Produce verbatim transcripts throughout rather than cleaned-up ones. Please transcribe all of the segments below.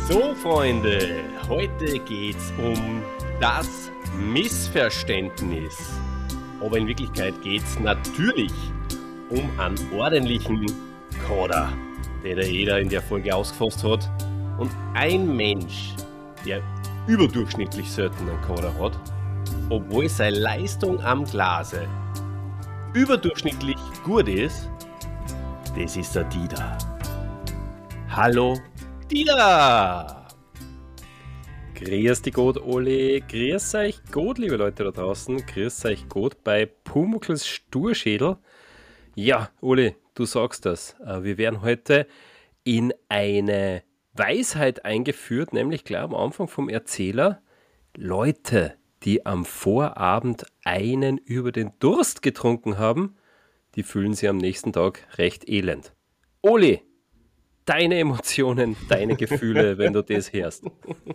So, Freunde, heute geht's um das Missverständnis. Aber in Wirklichkeit geht's natürlich um einen ordentlichen Kader, den der jeder in der Folge ausgefasst hat. Und ein Mensch, der überdurchschnittlich selten einen Kader hat, obwohl seine Leistung am Glase überdurchschnittlich gut ist, das ist der Dieter. Hallo, Dieter! Grüß dich Gott, Oli. Grüß euch Gott, liebe Leute da draußen. Grüß euch Gott bei Pumuckls Sturschädel. Ja, Oli, du sagst das. Wir werden heute in eine Weisheit eingeführt, nämlich gleich am Anfang vom Erzähler. Leute, die am Vorabend einen über den Durst getrunken haben, die fühlen sich am nächsten Tag recht elend. Oli, deine Emotionen, deine Gefühle, wenn du das hörst.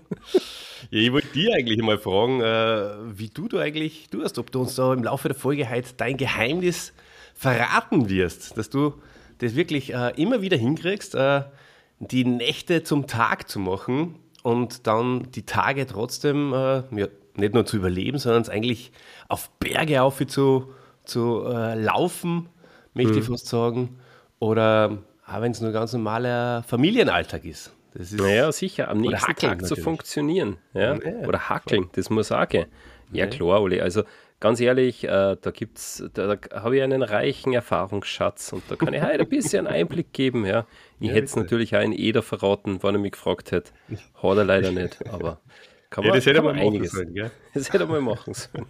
Ja, ich wollte dir eigentlich mal fragen, äh, wie du da eigentlich tust, ob du uns da im Laufe der Folge heute dein Geheimnis verraten wirst, dass du das wirklich äh, immer wieder hinkriegst, äh, die Nächte zum Tag zu machen und dann die Tage trotzdem äh, ja, nicht nur zu überleben, sondern es eigentlich auf Berge auf zu, zu äh, laufen, möchte mhm. ich fast sagen, oder auch wenn es nur ganz normaler Familienalltag ist. Das ist naja, sicher, am nächsten Tag natürlich zu funktionieren. Ja? Ja, oder hackeln, voll. Das muss auch gehen. Ja, ja. Klar, Oli, also ganz ehrlich, äh, da gibt's, da, da habe ich einen reichen Erfahrungsschatz und da kann ich heute ein bisschen Einblick geben. Ja? Ich ja, hätte es natürlich auch in Eder verraten, wenn er mich gefragt hätte. Hat er leider nicht, aber kann man, ja, das hätte kann man machen einiges. Sollen, gell? Das hätte man machen sollen.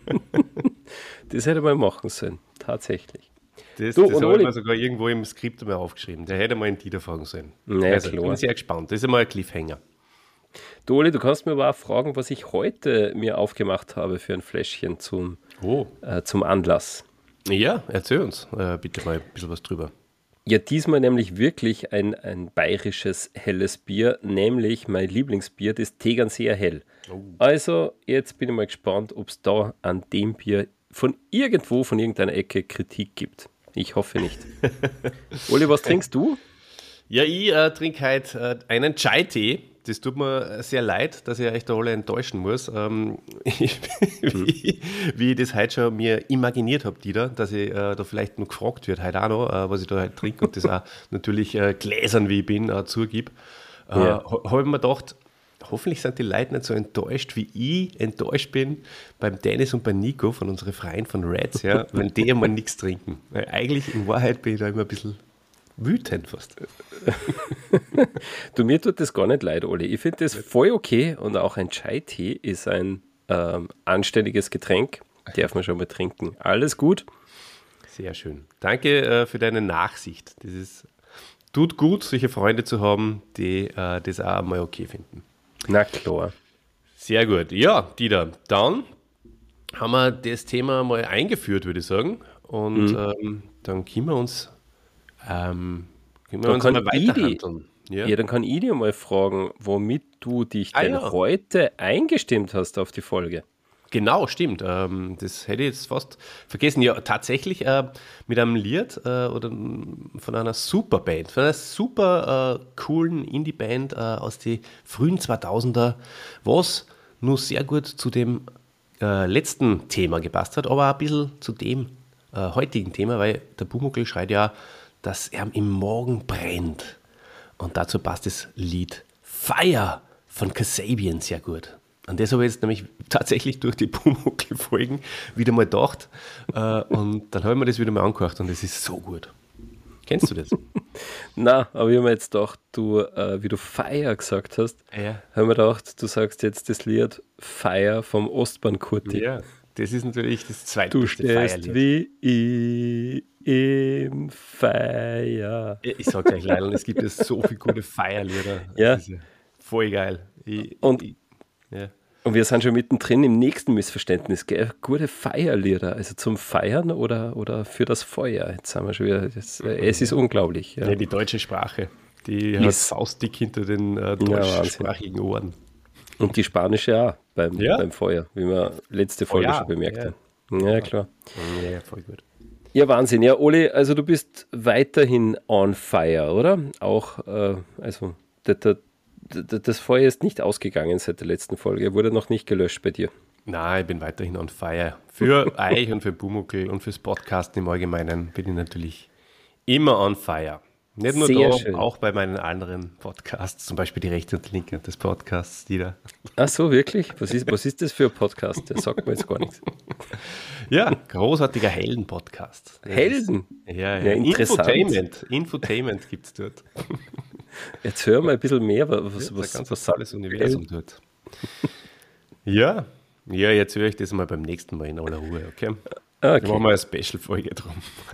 Das hätte man machen sollen, tatsächlich. Das, das habe ich mir sogar irgendwo im Skript mal aufgeschrieben. Der hätte mal einen Dieter fragen sollen. Naja, also, klar. Bin sehr gespannt. Das ist einmal ein Cliffhanger. Du, Oli, du kannst mir aber auch fragen, was ich heute mir aufgemacht habe für ein Fläschchen zum, oh. äh, zum Anlass. Ja, erzähl uns äh, bitte mal ein bisschen was drüber. Ja, diesmal nämlich wirklich ein, ein bayerisches helles Bier, nämlich mein Lieblingsbier, das Tegernseer Hell. Oh. Also, jetzt bin ich mal gespannt, ob es da an dem Bier von irgendwo, von irgendeiner Ecke Kritik gibt. Ich hoffe nicht. Oli, was trinkst du? Ja, ich äh, trinke heute äh, einen Chai-Tee. Das tut mir sehr leid, dass ich euch da alle enttäuschen muss. Ähm, ich, wie, wie ich das heute schon mir imaginiert habe, Dieter, dass ich äh, da vielleicht noch gefragt wird, heute auch noch, äh, was ich da heute trinke und das auch natürlich äh, gläsern, wie ich bin, äh, zugib. Äh, ja. Habe ich mir gedacht, hoffentlich sind die Leute nicht so enttäuscht, wie ich enttäuscht bin beim Dennis und bei Nico von unseren Freien von Reds, ja, wenn die einmal nichts trinken. Weil eigentlich in Wahrheit bin ich da immer ein bisschen wütend fast. Du, mir tut das gar nicht leid, Oli. Ich finde das voll okay und auch ein Chai-Tee ist ein ähm, anständiges Getränk. Darf man schon mal trinken. Alles gut. Sehr schön. Danke äh, für deine Nachsicht. Das ist, tut gut, solche Freunde zu haben, die äh, das auch mal okay finden. Na klar. Sehr gut. Ja, Dieter, dann haben wir das Thema mal eingeführt, würde ich sagen. Und mhm. ähm, dann können wir uns, ähm, können wir uns mal weiterhandeln. Ja. ja, dann kann ich dir mal fragen, womit du dich ah, denn ja. heute eingestimmt hast auf die Folge. Genau, stimmt. Ähm, das hätte ich jetzt fast vergessen. Ja, tatsächlich äh, mit einem Lied äh, oder von einer Superband, von einer super äh, coolen Indie-Band äh, aus den frühen zweitausender, was nur sehr gut zu dem äh, letzten Thema gepasst hat, aber auch ein bisschen zu dem äh, heutigen Thema, weil der Pumuckl schreit ja, dass er im Morgen brennt. Und dazu passt das Lied Fire von Kasabian sehr gut. An das habe ich jetzt nämlich tatsächlich durch die Pumuckl-Folgen wieder mal gedacht. Äh, und dann habe ich mir das wieder mal angehört und das ist so gut. Kennst du das? Nein, aber ich habe mir jetzt gedacht, du, äh, wie du Fire gesagt hast, ja. habe ich mir gedacht, du sagst jetzt das Lied Fire vom Ostbahn-Kurti. Ja, das ist natürlich das zweite Du stehst wie ich im Fire. Ich sage gleich leider, es gibt ja so viele gute Feierlieder. Ja. Das ist ja voll geil. Ich, und ich, ja. Und wir sind schon mittendrin im nächsten Missverständnis, gell? Gute Feierlieder, also zum Feiern oder, oder für das Feuer. Jetzt sind wir schon wieder, das, es ist unglaublich. Ja. Ja, die deutsche Sprache, die ist hat faustdick hinter den äh, deutschsprachigen ja, Ohren. Und die spanische auch beim, ja. beim Feuer, wie wir letzte Folge oh, ja. schon bemerkt ja. haben. Ja, klar. Ja, voll gut. Ja, Wahnsinn. Ja, Oli, also du bist weiterhin on fire, oder? Auch, äh, also der, der d- das Feuer ist nicht ausgegangen seit der letzten Folge, wurde noch nicht gelöscht bei dir. Nein, ich bin weiterhin on fire. Für euch und für Pumuckl und fürs Podcasten im Allgemeinen bin ich natürlich immer on fire. Nicht nur Sehr da, schön. auch bei meinen anderen Podcasts, zum Beispiel die rechte und die linke des Podcasts, die da. Ach so, wirklich? Was ist, was ist das für ein Podcast? Der sagt mir jetzt gar nichts. Ja, großartiger Helden-Podcast. Das Helden? Ist, ja, ja. Ja, interessant. Infotainment. Infotainment gibt es dort. Jetzt hören wir ein bisschen mehr, was, Das ist was, ein ganz was tolles Universum dort. Ja, ja, jetzt höre ich das mal beim nächsten Mal in aller Ruhe, okay? Okay. Da machen wir eine Special-Folge drum.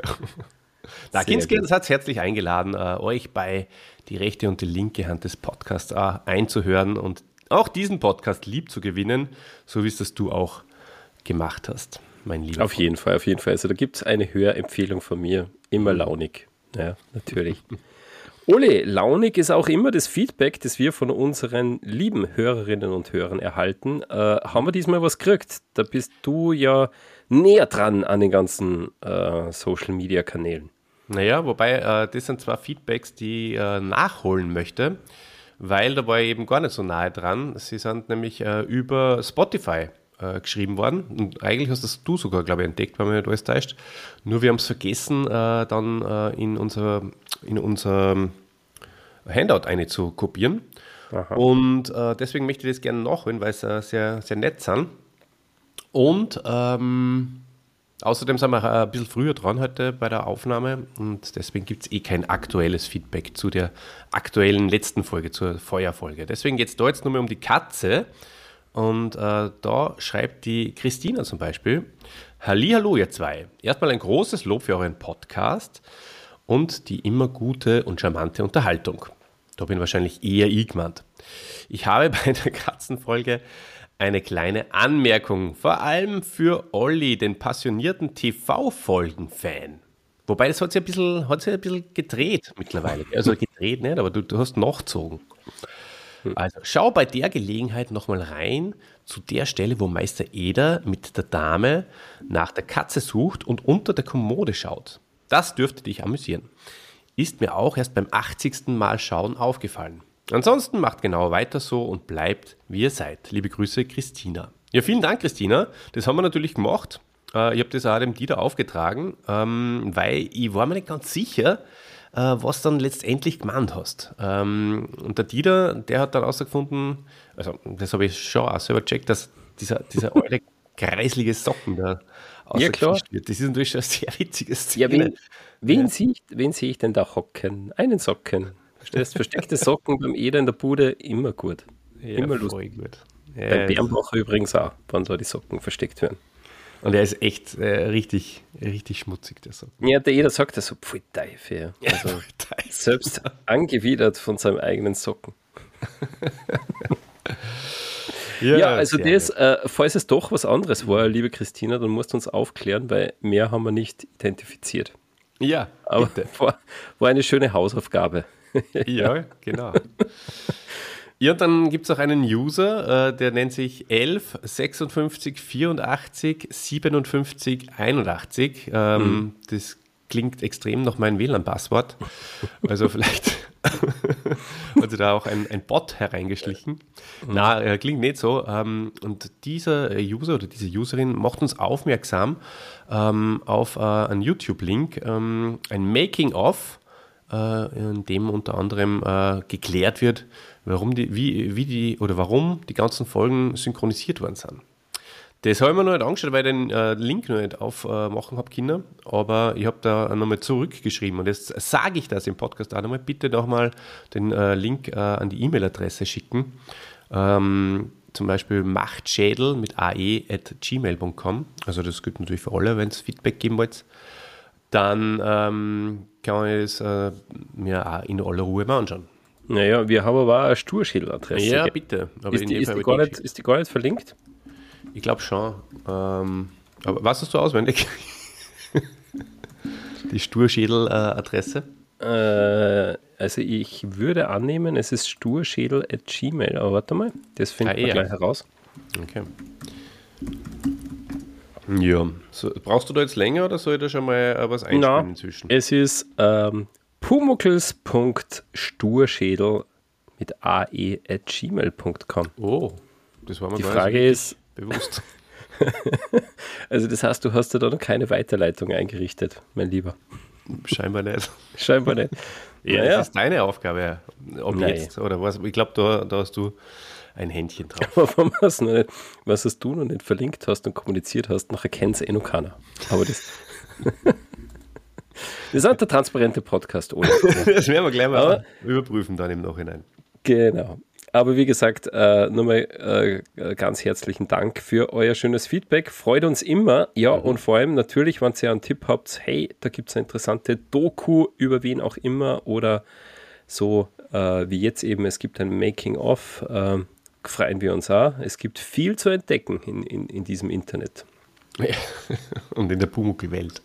Na, Sehr Kinski, gut. das hat herzlich eingeladen, äh, euch bei die rechte und die linke Hand des Podcasts äh, einzuhören und auch diesen Podcast lieb zu gewinnen, so wie es das du auch gemacht hast, mein lieber Auf jeden Fall, auf jeden Fall. Also da gibt es eine Hörempfehlung von mir. Immer launig. Ja, natürlich. Ole, launig ist auch immer das Feedback, das wir von unseren lieben Hörerinnen und Hörern erhalten. Äh, haben wir diesmal was gekriegt? Da bist du ja näher dran an den ganzen äh, Social-Media-Kanälen. Naja, wobei, äh, das sind zwar Feedbacks, die ich äh, nachholen möchte, weil da war ich eben gar nicht so nahe dran. Sie sind nämlich äh, über Spotify äh, geschrieben worden. Und eigentlich hast das du sogar, glaube ich, entdeckt, wenn mich nicht alles täuscht. Nur wir haben es vergessen, äh, dann äh, in unser, in unser Handout eine zu kopieren. Aha. Und äh, deswegen möchte ich das gerne nachholen, weil sie äh, sehr, sehr nett sind. Und ähm, außerdem sind wir äh, ein bisschen früher dran heute bei der Aufnahme und deswegen gibt es eh kein aktuelles Feedback zu der aktuellen letzten Folge, zur Feuerfolge. Deswegen geht es da jetzt nur mehr um die Katze und äh, da schreibt die Christina zum Beispiel: Hallihallo ihr zwei, erstmal ein großes Lob für euren Podcast und die immer gute und charmante Unterhaltung. Da bin wahrscheinlich eher ich gemeint. Ich habe bei der Katzenfolge eine kleine Anmerkung, vor allem für Olli, den passionierten T V-Folgen-Fan. Wobei, das hat sich ein bisschen, hat sich ein bisschen gedreht mittlerweile. Also gedreht nicht, aber du, du hast nachgezogen. Also schau bei der Gelegenheit nochmal rein zu der Stelle, wo Meister Eder mit der Dame nach der Katze sucht und unter der Kommode schaut. Das dürfte dich amüsieren. Ist mir auch erst beim achtzigsten Mal schauen aufgefallen. Ansonsten macht genau weiter so und bleibt, wie ihr seid. Liebe Grüße, Christina. Ja, vielen Dank, Christina. Das haben wir natürlich gemacht. Äh, ich habe das auch dem Dieter aufgetragen, ähm, weil ich war mir nicht ganz sicher, äh, was dann letztendlich gemeint hast. Ähm, und der Dieter, der hat dann herausgefunden, also das habe ich schon auch selber gecheckt, dass dieser, dieser alte kreislige Socken da Ja, klar. ausgefischt wird. Das ist natürlich schon eine sehr witzige Szene. Ja, wen, wen, sehe ich, wen sehe ich denn da hocken? Einen Socken. Verstehst? Versteckte Socken beim Eder in der Bude, immer gut. Ja, immer voll lustig. gut. Beim Ja, Bärenbacher übrigens auch, wenn da die Socken versteckt werden. und er ist echt äh, richtig, richtig schmutzig, der Socken. Ja, der Eder sagt das so, pfui Teufel. Ja. Also selbst angewidert von seinem eigenen Socken. Ja, also sehr das, nett. äh, falls es doch was anderes war, liebe Christina, dann musst du uns aufklären, weil mehr haben wir nicht identifiziert. Ja, Aber bitte. war, war eine schöne Hausaufgabe. Ja, genau. Ja, und dann gibt es auch einen User, äh, der nennt sich elf sechsundfünfzig vierundachtzig siebenundfünfzig einundachtzig. Ähm, Mhm. Das klingt extrem nach meinem W L A N-Passwort. Also vielleicht hat sich da auch ein, ein Bot hereingeschlichen. Na, äh, klingt nicht so. Ähm, und dieser User oder diese Userin macht uns aufmerksam ähm, auf äh, einen YouTube-Link, ähm, ein Making-of, äh, in dem unter anderem äh, geklärt wird, warum die, wie, wie die oder warum die ganzen Folgen synchronisiert worden sind. Das habe ich mir noch nicht angeschaut, weil ich den äh, Link noch nicht aufmachen äh, habe, Kinder. Aber ich habe da nochmal zurückgeschrieben. Und jetzt sage ich das im Podcast auch nochmal. Bitte nochmal den äh, Link äh, an die E-Mail-Adresse schicken. Ähm, zum Beispiel machtschädel mit ae at gmail punkt com. Also das gilt natürlich für alle, wenn es Feedback geben wollt. Dann ähm, kann ich es äh, mir auch in aller Ruhe mal anschauen. Naja, wir haben aber auch eine Sturschädeladresse. Ja, gell? bitte. Aber Ist in die, dem ist, Fall die habe gar ich nicht, ist die gar nicht verlinkt? Ich glaube schon. Ähm, aber was hast du auswendig? Die Sturschädel-Adresse? Äh, also ich würde annehmen, es ist sturschädel at gmail. Aber warte mal, das finden Ah, wir ja. gleich heraus. Okay. Ja. So, brauchst du da jetzt länger oder soll ich da schon mal äh, was einspielen Na, inzwischen? Es ist ähm, pumuckls punkt sturschädel mit ae at gmail punkt com. Oh, das war mir Die gar Frage nicht ist, bewusst. also das heißt, du hast da noch keine Weiterleitung eingerichtet, mein Lieber. Scheinbar nicht. Scheinbar nicht. Ja, Naja. das ist deine Aufgabe. Ob Nein. jetzt oder was. Ich glaube, da, da hast du ein Händchen drauf. Aber wenn man's noch nicht, was hast du noch nicht verlinkt hast und kommuniziert hast, nachher kennt es eh noch keiner. Aber das... Wir sind der transparente Podcast, Ole. Das werden wir gleich mal Aber- überprüfen dann im Nachhinein. Genau. Aber wie gesagt, äh, nochmal äh, ganz herzlichen Dank für euer schönes Feedback. Freut uns immer. Ja, und vor allem natürlich, wenn ihr einen Tipp habt, hey, da gibt es eine interessante Doku über wen auch immer oder so äh, wie jetzt eben, es gibt ein Making-of, äh, freuen wir uns auch. Es gibt viel zu entdecken in, in, in diesem Internet. Und in der Pumuckl-Welt.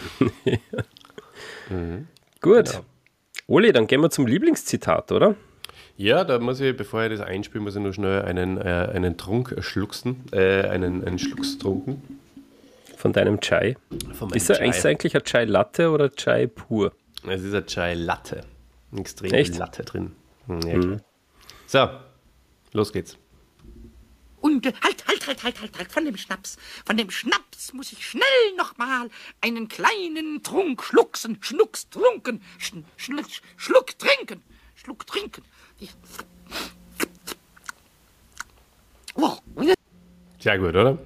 Gut. Genau. Oli, dann gehen wir zum Lieblingszitat, oder? Ja, da muss ich, bevor ich das einspiele, muss ich nur schnell einen, äh, einen Trunk schlucksen, äh, einen, einen Schlucks trunken. Von deinem Chai. Von meinem Ist er Chai. eigentlich eigentlich ein Chai Latte oder Chai pur? Es ist ein Chai Latte. Extrem Echt? viel Latte drin. Hm, ja, klar. So, los geht's. Und äh, halt, halt, halt, halt, halt, halt, von dem Schnaps. Von dem Schnaps muss ich schnell nochmal einen kleinen Trunk schlucksen, schnucks trunken, schn, schn, schluck trinken, schluck trinken. Ich- Oh, Sehr gut, oder?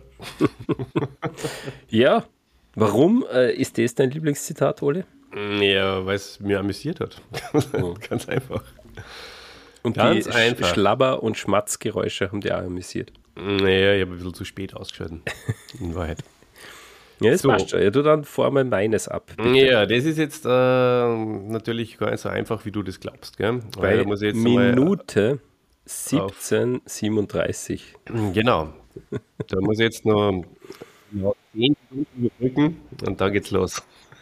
Ja. Warum äh, ist das dein Lieblingszitat, Oli? Ja, weil es mir amüsiert hat. Ganz einfach. Und Ganz die einfach. Sch- Schlabber- und Schmatzgeräusche haben die auch amüsiert. Naja, ich habe ein bisschen zu spät ausgeschalten. In Wahrheit. Ja, das So. passt schon. Ja, du dann vor mal meines ab. bitte. Ja, das ist jetzt äh, natürlich gar nicht so einfach, wie du das glaubst. Gell? Weil Bei da muss ich jetzt Minute siebzehn siebenunddreißig. Mal, genau. Da muss ich jetzt noch noch zehn Sekunden überbrücken und dann geht's los.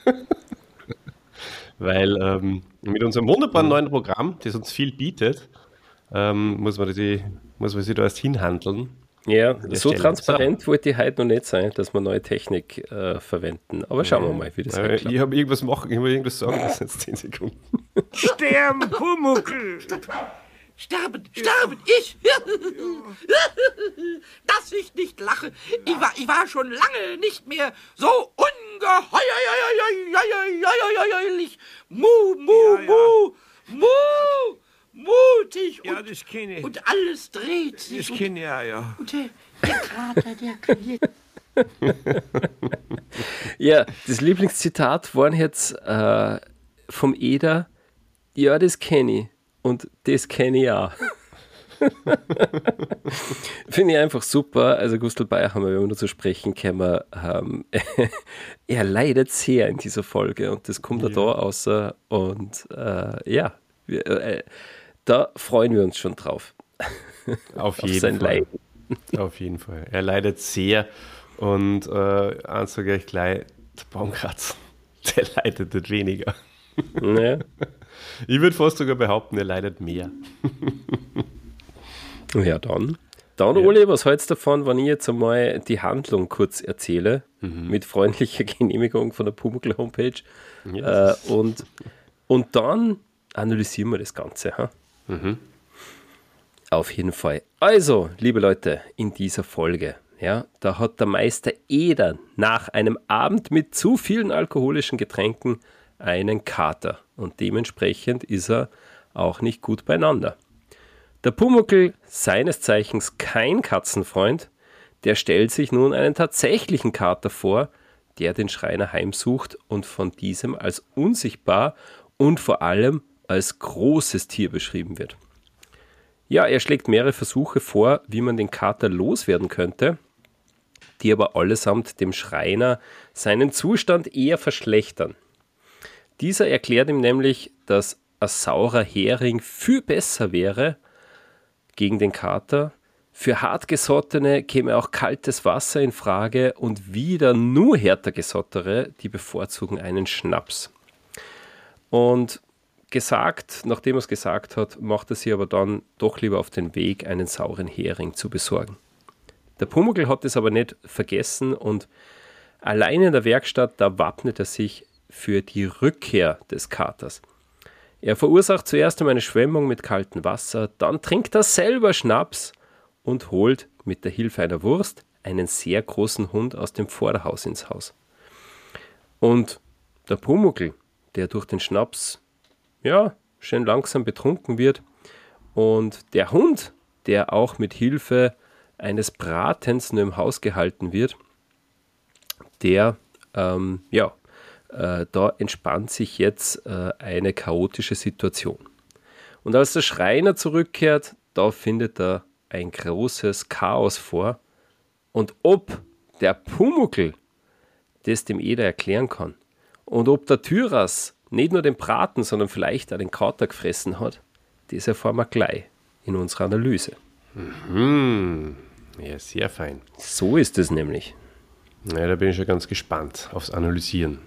Weil ähm, mit unserem wunderbaren neuen Programm, das uns viel bietet, ähm, muss, man die, muss man sich da erst hinhandeln. Ja, der so Stelle. transparent wollte ich heute noch nicht sein, dass wir neue Technik äh, verwenden. Aber schauen wir mal, wie das Äh, heute klappt. ich habe irgendwas machen, ich habe irgendwas sagen, das sind jetzt zehn Sekunden. sterben, Pumuckl! Sterben, sterben, ich! Dass ich nicht lache. Ich war, ich war schon lange nicht mehr so ungeheuerlich mu, mu, mu, mu, mutig Ja, und, das kenne ich. und alles dreht sich. Das kenne ich ja, ja. Und der, der Kater, der kniet. Ja, das Lieblingszitat waren jetzt äh, vom Eder, ja, das kenne ich und das kenne ich auch. Finde ich einfach super. Also Gustl Bayer haben wir, wenn wir nur zu sprechen kommen, ähm, er leidet sehr in dieser Folge und das kommt ja da außer und äh, ja, wir, äh, da freuen wir uns schon drauf. Auf Auf jeden sein Fall. Leiden. Auf jeden Fall. Er leidet sehr und äh, eins sage ich gleich, der Baumkratz, der leidet nicht weniger. Ja. Ich würde fast sogar behaupten, er leidet mehr. Ja, dann. Dann, Oli, was hältst du davon, wenn ich jetzt einmal die Handlung kurz erzähle, mit freundlicher Genehmigung von der Pumuckl Homepage Ja, äh, und, und dann analysieren wir das Ganze. Ha? Auf jeden Fall. Also, liebe Leute, in dieser Folge, ja, da hat der Meister Eder nach einem Abend mit zu vielen alkoholischen Getränken einen Kater und dementsprechend ist er auch nicht gut beieinander. Der Pumuckl, seines Zeichens kein Katzenfreund, der stellt sich nun einen tatsächlichen Kater vor, der den Schreiner heimsucht und von diesem als unsichtbar und vor allem als großes Tier beschrieben wird. Ja, er schlägt mehrere Versuche vor, wie man den Kater loswerden könnte, die aber allesamt dem Schreiner seinen Zustand eher verschlechtern. Dieser erklärt ihm nämlich, dass ein saurer Hering viel besser wäre gegen den Kater. Für Hartgesottene käme auch kaltes Wasser in Frage und wieder nur härter Gesottere, die bevorzugen einen Schnaps. Und gesagt, nachdem er es gesagt hat, macht er sich aber dann doch lieber auf den Weg, einen sauren Hering zu besorgen. Der Pumuckl hat es aber nicht vergessen und allein in der Werkstatt, da wappnet er sich für die Rückkehr des Katers. Er verursacht zuerst einmal eine Schwemmung mit kaltem Wasser, dann trinkt er selber Schnaps und holt mit der Hilfe einer Wurst einen sehr großen Hund aus dem Vorderhaus ins Haus. Und der Pumuckl, der durch den Schnaps ja, schön langsam betrunken wird, und der Hund, der auch mit Hilfe eines Bratens nur im Haus gehalten wird, der, ähm, ja, äh, da entspannt sich jetzt äh, eine chaotische Situation. Und als der Schreiner zurückkehrt, da findet er ein großes Chaos vor. Und ob der Pumuckl das dem Eder erklären kann und ob der Tyras nicht nur den Braten, sondern vielleicht auch den Kater gefressen hat, das erfahren wir gleich in unserer Analyse. Mhm. Ja, sehr fein. So ist es nämlich. Ja, da bin ich schon ganz gespannt aufs Analysieren.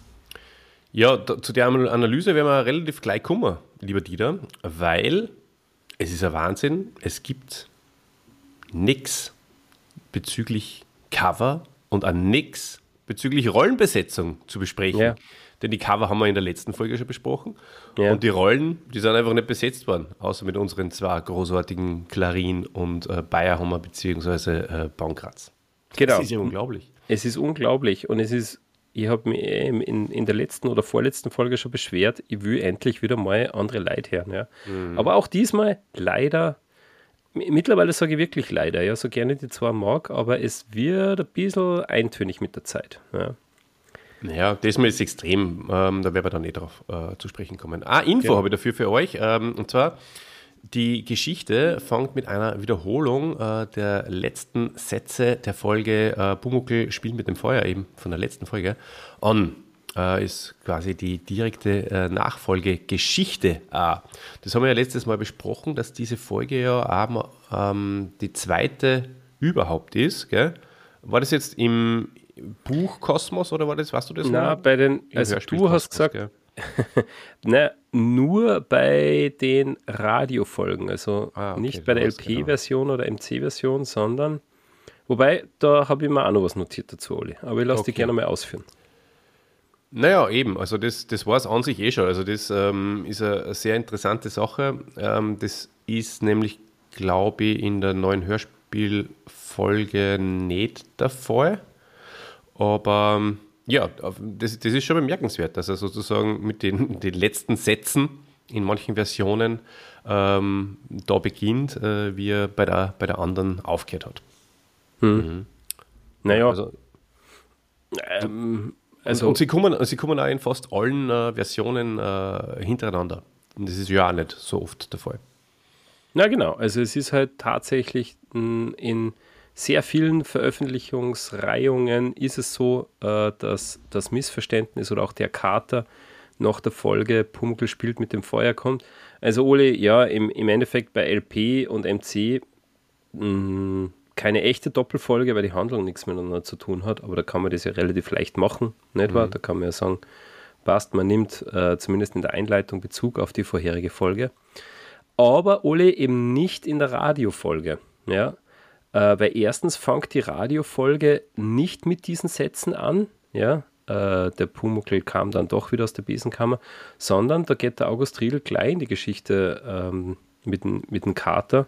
Ja, da, zu der Analyse werden wir relativ gleich kommen, lieber Dieter, weil es ist ein Wahnsinn, es gibt nichts bezüglich Cover und auch nichts bezüglich Rollenbesetzung zu besprechen. Ja. Denn die Cover haben wir in der letzten Folge schon besprochen. Ja. Und die Rollen, die sind einfach nicht besetzt worden. Außer mit unseren zwei großartigen Klarin und äh, Bayerhammer bzw. Äh, Pankratz. Genau. Das ist ja unglaublich. Es ist unglaublich und es ist, ich habe mich in, in der letzten oder vorletzten Folge schon beschwert, ich will endlich wieder mal andere Leute hören. Ja. Mhm. Aber auch diesmal leider, mittlerweile sage ich wirklich leider, ja, so gerne die zwei mag, aber es wird ein bisschen eintönig mit der Zeit. Ja. Ja, das ist extrem, ähm, da werden wir dann nicht drauf äh, zu sprechen kommen. Ah, Info ja. habe ich dafür für euch, ähm, und zwar, die Geschichte fängt mit einer Wiederholung äh, der letzten Sätze der Folge äh, Pumuckl spielt mit dem Feuer, eben von der letzten Folge, an. Äh, ist quasi die direkte äh, Nachfolgegeschichte. Äh. Das haben wir ja letztes Mal besprochen, dass diese Folge ja auch, ähm, die zweite überhaupt ist. Gell? War das jetzt im Buch Kosmos oder war das, weißt du das? Na, bei den, also du hast gesagt, ja. Na, nur bei den Radiofolgen, also ah, okay, nicht bei der L P-Version genau. oder M C-Version, sondern, wobei, da habe ich mir auch noch was notiert dazu, Oli, aber ich lasse okay. dich gerne mal ausführen. Naja, eben, also das, das war es an sich eh schon, also das ähm, ist eine, eine sehr interessante Sache, ähm, das ist nämlich, glaube ich, in der neuen Hörspielfolge nicht der Fall. Aber ja, das, das ist schon bemerkenswert, dass er sozusagen mit den, den letzten Sätzen in manchen Versionen ähm, da beginnt, äh, wie er bei der, bei der anderen aufgehört hat. Hm. Mhm. Naja, also, ähm, also und, und sie, kommen, sie kommen auch in fast allen äh, Versionen äh, hintereinander. Und das ist ja auch nicht so oft der Fall. Na genau, also es ist halt tatsächlich in, in sehr vielen Veröffentlichungsreihungen ist es so, äh, dass das Missverständnis oder auch der Kater nach der Folge Pumuckl spielt mit dem Feuer kommt. Also Ole, ja, im, im Endeffekt bei L P und M C mh, keine echte Doppelfolge, weil die Handlung nichts miteinander zu tun hat, aber da kann man das ja relativ leicht machen, nicht mhm. wahr? Da kann man ja sagen, passt, man nimmt äh, zumindest in der Einleitung Bezug auf die vorherige Folge. Aber Ole eben nicht in der Radiofolge, ja. Äh, weil erstens fängt die Radiofolge nicht mit diesen Sätzen an, ja, äh, der Pumuckl kam dann doch wieder aus der Besenkammer, sondern da geht der August Riedl gleich in die Geschichte ähm, mit dem mit dem Kater.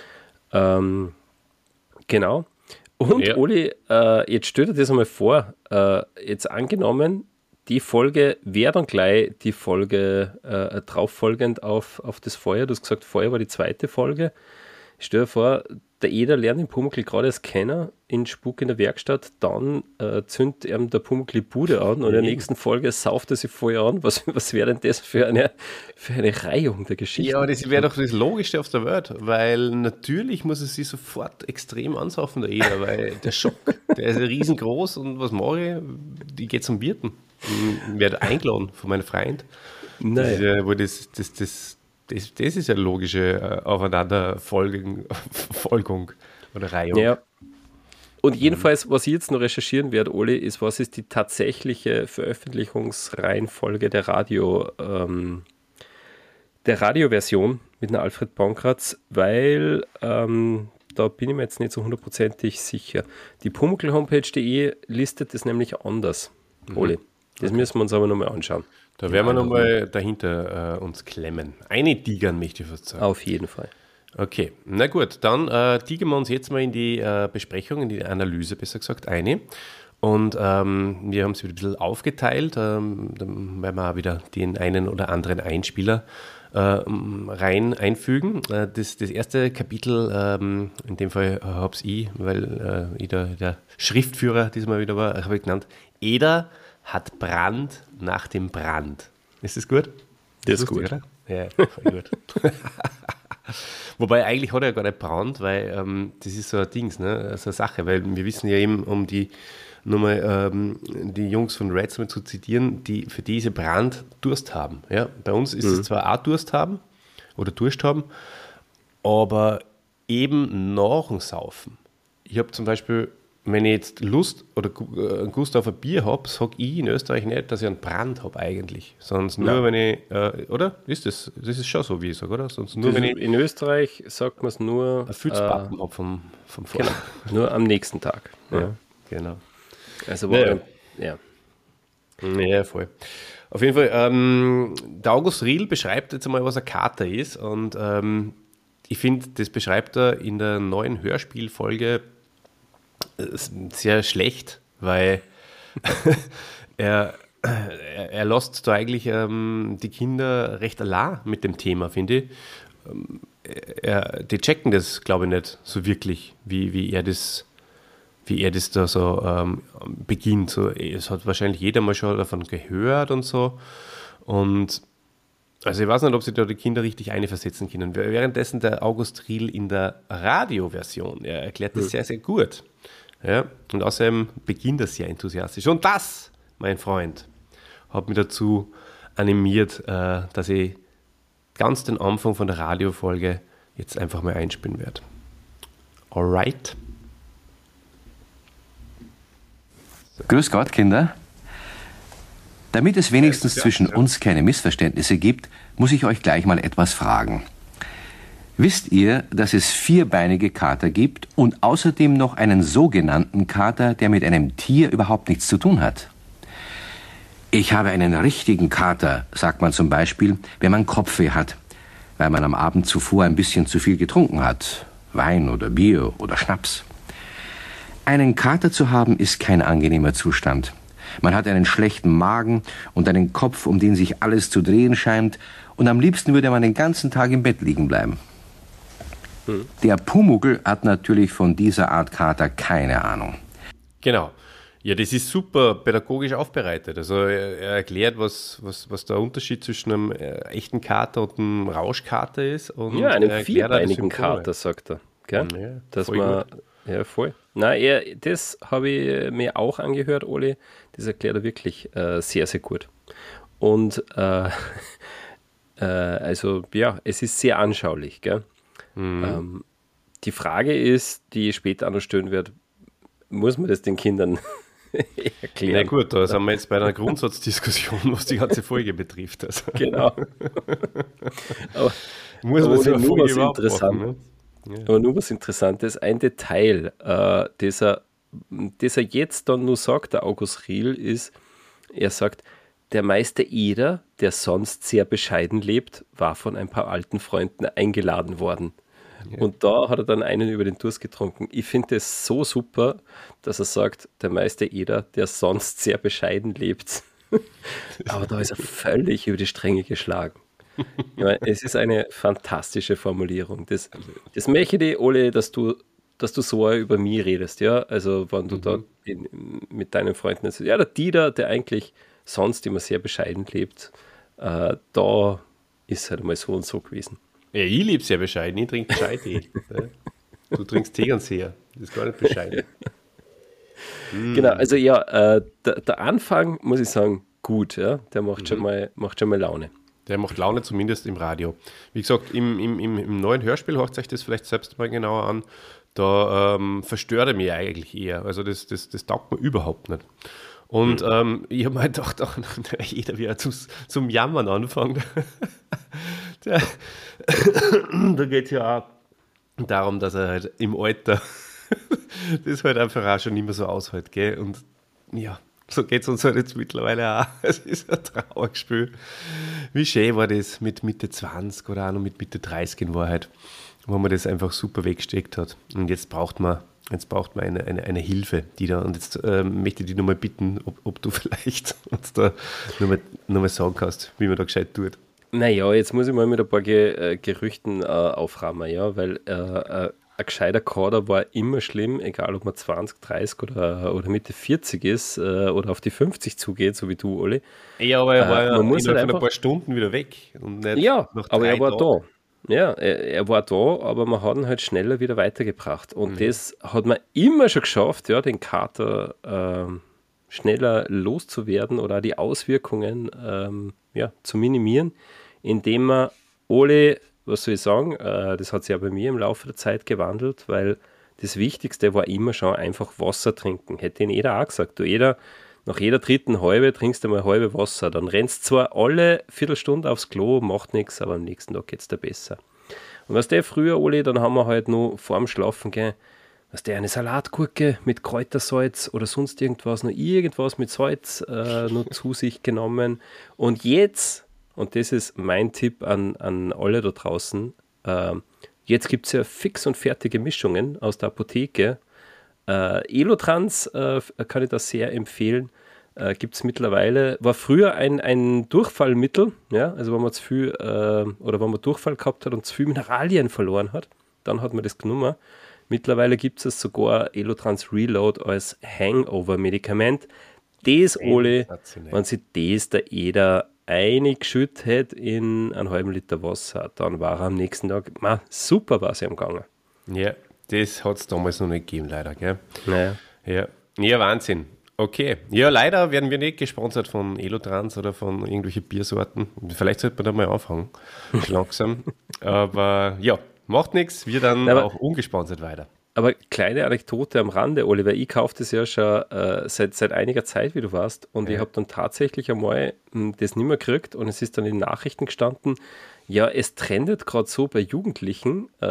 Ähm, genau. Und ja. Oli, äh, jetzt stell dir das einmal vor, äh, jetzt angenommen, die Folge wäre dann gleich die Folge äh, drauf folgend auf, auf das Feuer. Du hast gesagt, Feuer war die zweite Folge. Stell dir vor, der Eder lernt den Pumuckl gerade als Kenner in Spuk in der Werkstatt, dann äh, zündet ihm der Pumuckl die Bude an und in der nächsten Folge sauft er sich voll an. Was, was wäre denn das für eine, für eine Reihung der Geschichte? Ja, das wäre doch das Logischste auf der Welt, weil natürlich muss es sich sofort extrem ansaufen, der Eder, weil der Schock, der ist ja riesengroß und was mache ich? Die geht zum Wirten. Ich werde eingeladen von meinem Freund. Nein. Das ist ja, wo das, das, das Das, das ist ja logische äh, Aufeinanderfolgung Folgung oder Reihung. Ja. Und jedenfalls, was ich jetzt noch recherchieren werde, Oli, ist, was ist die tatsächliche Veröffentlichungsreihenfolge der Radio, ähm, der Radioversion mit einer Alfred Pankratz, weil ähm, da bin ich mir jetzt nicht so hundertprozentig sicher. Die Pumuckl Homepage punkt de listet das nämlich anders, Oli. Das okay. müssen wir uns aber nochmal anschauen. Da werden wir nochmal dahinter äh, uns klemmen. Eine Tigern, möchte ich fast sagen. Auf jeden Fall. Okay, na gut, dann äh, tigern wir uns jetzt mal in die äh, Besprechung, in die Analyse besser gesagt, eine. Und ähm, wir haben es wieder ein bisschen aufgeteilt, ähm, dann werden wir auch wieder den einen oder anderen Einspieler äh, rein einfügen. Äh, das, das erste Kapitel, ähm, in dem Fall äh, habe ich, weil äh, ich der, der Schriftführer diesmal wieder war, habe ich genannt, Eder hat Brand nach dem Brand. Ist das gut? Das ist gut. Oder? Ja, voll gut. Wobei eigentlich hat er ja gar nicht Brand, weil ähm, das ist so ein Dings, ne? So eine Sache, weil wir wissen ja eben, um die nochmal ähm, die Jungs von Reds mal zu zitieren, die für diese Brand Durst haben. Ja? Bei uns ist mhm. es zwar auch Durst haben oder Durst haben, aber eben nach dem Saufen. Ich habe zum Beispiel, wenn ich jetzt Lust oder äh, Gust auf ein Bier habe, sage ich in Österreich nicht, dass ich einen Brand habe eigentlich. Sonst nur, ja. wenn ich, äh, oder? Ist das, das ist schon so, wie ich sage, oder? Sonst nur, das wenn ich in Österreich sagt man es nur ein Fützbacken äh, habe vom, vom Vortag. Genau, nur am nächsten Tag. Ja, ja genau. Also, war ja. ja. Ja, voll. Auf jeden Fall, ähm, der August Riel beschreibt jetzt einmal, was ein Kater ist. Und ähm, ich finde, das beschreibt er in der neuen Hörspielfolge sehr schlecht, weil er, er, er lässt da eigentlich ähm, die Kinder recht allein mit dem Thema, finde ich. Ähm, er, die checken das, glaube ich, nicht so wirklich, wie, wie er das wie er das da so ähm, beginnt. So, es hat wahrscheinlich jeder mal schon davon gehört und so. Und also ich weiß nicht, ob sich da die Kinder richtig einversetzen können. Währenddessen der August Riel in der Radioversion, er erklärt das mhm. sehr, sehr gut. Ja? Und außerdem beginnt er sehr enthusiastisch. Und das, mein Freund, hat mich dazu animiert, äh, dass ich ganz den Anfang von der Radiofolge jetzt einfach mal einspielen werde. Alright? Grüß Gott, Kinder. Damit es wenigstens zwischen uns keine Missverständnisse gibt, muss ich euch gleich mal etwas fragen. Wisst ihr, dass es vierbeinige Kater gibt und außerdem noch einen sogenannten Kater, der mit einem Tier überhaupt nichts zu tun hat? Ich habe einen richtigen Kater, sagt man zum Beispiel, wenn man Kopfweh hat, weil man am Abend zuvor ein bisschen zu viel getrunken hat. Wein oder Bier oder Schnaps. Einen Kater zu haben, ist kein angenehmer Zustand. Man hat einen schlechten Magen und einen Kopf, um den sich alles zu drehen scheint, und am liebsten würde man den ganzen Tag im Bett liegen bleiben. Hm. Der Pumuckl hat natürlich von dieser Art Kater keine Ahnung. Genau. Ja, das ist super pädagogisch aufbereitet. Also er, er erklärt, was, was, was der Unterschied zwischen einem äh, echten Kater und einem Rauschkater ist. Und ja, einem vierbeinigen Kater, sagt er. Gell? Ja, dass man... Gut. Ja, voll. Na, er, das habe ich mir auch angehört, Oli. Das erklärt er wirklich äh, sehr, sehr gut. Und äh, äh, also, ja, es ist sehr anschaulich. Gell? Mhm. Ähm, die Frage ist, die später noch stellen wird, muss man das den Kindern erklären? Na gut, da sind wir jetzt bei einer Grundsatzdiskussion, was die ganze Folge betrifft. Also. Genau. Aber, muss man aber nur was interessant. Machen, ne? Ja. Aber nur was Interessantes, ein Detail, äh, das, er, das er jetzt dann nur sagt, der August Riel, ist, er sagt, der Meister Eder, der sonst sehr bescheiden lebt, war von ein paar alten Freunden eingeladen worden. Ja. Und da hat er dann einen über den Durst getrunken. Ich finde es so super, dass er sagt, der Meister Eder, der sonst sehr bescheiden lebt. Aber da ist er völlig über die Stränge geschlagen. Ja, es ist eine fantastische Formulierung. Das, das möchte ich, Ole, dass du, dass du so über mich redest. Ja? Also, wenn du mhm. da in, mit deinen Freunden sagst, ja, der Dieter, der eigentlich sonst immer sehr bescheiden lebt, äh, da ist halt mal so und so gewesen. Ja, ich lebe sehr bescheiden. Ich trinke Bescheid-Tee. Du trinkst Tegernseher. Das ist gar nicht bescheiden. mm. Genau, also ja, äh, der, der Anfang, muss ich sagen, gut. Ja? Der macht, mhm. schon mal, macht schon mal Laune. Der macht Laune, zumindest im Radio. Wie gesagt, im, im, im, im neuen Hörspiel, hört euch das vielleicht selbst mal genauer an, da ähm, verstört er mich eigentlich eher. Also das, das, das taugt mir überhaupt nicht. Und mhm. ähm, ich habe mir gedacht, auch, jeder, wie er zum, zum Jammern anfängt. der, da geht es ja auch darum, dass er halt im Alter das halt einfach auch schon nicht mehr so aushält. Gell? Und ja, So geht es uns halt jetzt mittlerweile auch. Es ist ein trauriges Spiel. Wie schön war das mit Mitte zwanzig oder auch noch mit Mitte dreißig in Wahrheit, wo man das einfach super weggesteckt hat. Und jetzt braucht man, jetzt braucht man eine, eine, eine Hilfe, die da, und jetzt äh, möchte ich dich nochmal bitten, ob, ob du vielleicht uns da nochmal noch mal sagen kannst, wie man da gescheit tut. Naja, jetzt muss ich mal mit ein paar Ge äh, Gerüchten äh, aufrahmen, ja, weil äh, äh, ein gescheiter Kader war immer schlimm, egal ob man zwanzig, dreißig oder, oder Mitte vierzig ist äh, oder auf die fünfzig zugeht, so wie du, Oli. Ja, aber er war äh, ja man muss halt von einfach, ein paar Stunden wieder weg. Und nicht ja, nach aber er war Tagen. da. Ja, er, er war da, aber man hat ihn halt schneller wieder weitergebracht. Und mhm. das hat man immer schon geschafft, ja, den Kater ähm, schneller loszuwerden oder die Auswirkungen ähm, ja, zu minimieren, indem man alle, was soll ich sagen, äh, das hat sich ja bei mir im Laufe der Zeit gewandelt, weil das Wichtigste war immer schon einfach Wasser trinken. Hätte ihn jeder auch gesagt. Du jeder, nach jeder dritten Halbe trinkst du mal halbe Wasser. Dann rennst zwar alle Viertelstunde aufs Klo, macht nichts, aber am nächsten Tag geht es dir besser. Und was der früher, Oli, dann haben wir halt noch vorm Schlafen gehen, was der eine Salatgurke mit Kräutersalz oder sonst irgendwas, noch irgendwas mit Salz äh, noch zu sich genommen. Und jetzt, und das ist mein Tipp an, an alle da draußen, äh, jetzt gibt es ja fix und fertige Mischungen aus der Apotheke. Äh, Elotrans äh, kann ich das sehr empfehlen. Äh, gibt es mittlerweile, war früher ein, ein Durchfallmittel, ja, also wenn man zu viel, äh, oder wenn man Durchfall gehabt hat und zu viel Mineralien verloren hat, dann hat man das genommen. Mittlerweile gibt es sogar Elotrans Reload als Hangover-Medikament. Das, Ole, wenn sich das der jeder eingeschüttet hätte in einen halben Liter Wasser, dann war er am nächsten Tag, man, super war sie am Gange. Ja, das hat es damals noch nicht gegeben, leider, gell? Naja. Ja. Ja, Wahnsinn. Okay. Ja, leider werden wir nicht gesponsert von Elotrans oder von irgendwelchen Biersorten. Vielleicht sollte man da mal anfangen, langsam. Aber ja, macht nichts, wir dann aber auch ungesponsert weiter. Aber kleine Anekdote am Rande, Oliver, ich kaufe das ja schon äh, seit, seit einiger Zeit, wie du warst, und ja. ich habe dann tatsächlich einmal m, das nicht mehr gekriegt und es ist dann in den Nachrichten gestanden, ja, es trendet gerade so bei Jugendlichen äh,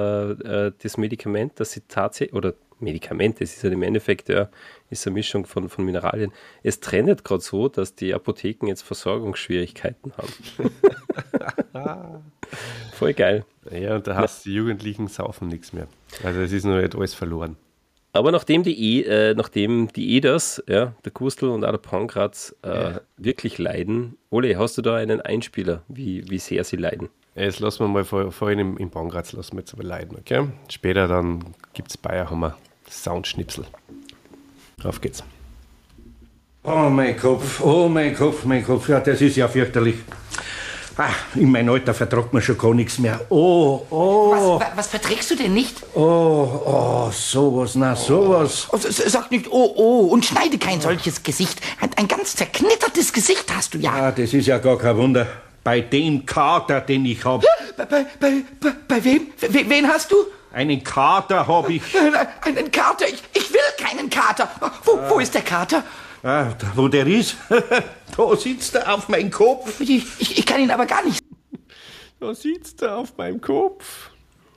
äh, das Medikament, dass sie tatsächlich, oder Medikament, das ist ja im Endeffekt ja, ist eine Mischung von, von Mineralien, es trendet gerade so, dass die Apotheken jetzt Versorgungsschwierigkeiten haben. Voll geil. Ja, und da hast die Jugendlichen saufen nichts mehr. Also es ist noch nicht alles verloren. Aber nachdem die, e, äh, nachdem die Eders, ja, der Gustl und auch der Pankratz äh, ja. wirklich leiden, Ole, hast du da einen Einspieler, wie, wie sehr sie leiden? Jetzt lassen wir mal vor, vorhin im, im Pankratz lassen wir jetzt aber leiden, okay? Später dann gibt es Bayerhammer Soundschnipsel. Auf geht's. Oh mein Kopf, oh mein Kopf, mein Kopf, ja, das ist ja fürchterlich. Ah, in meinem Alter vertragt man schon gar nichts mehr. Oh, oh. Was, was verträgst du denn nicht? Oh, oh, sowas, na, sowas. Oh, sag nicht oh, oh und schneide kein solches Gesicht. Ein, ein ganz zerknittertes Gesicht hast du ja. Ah, das ist ja gar kein Wunder. Bei dem Kater, den ich hab. Bei, bei, bei, bei, bei wem? W- wen hast du? Einen Kater hab ich. Einen Kater? Ich, ich will keinen Kater. Wo, ah. wo ist der Kater? Ah, da, wo der ist? Da sitzt er auf meinem Kopf. Ich, ich, ich kann ihn aber gar nicht. Da sitzt er auf meinem Kopf.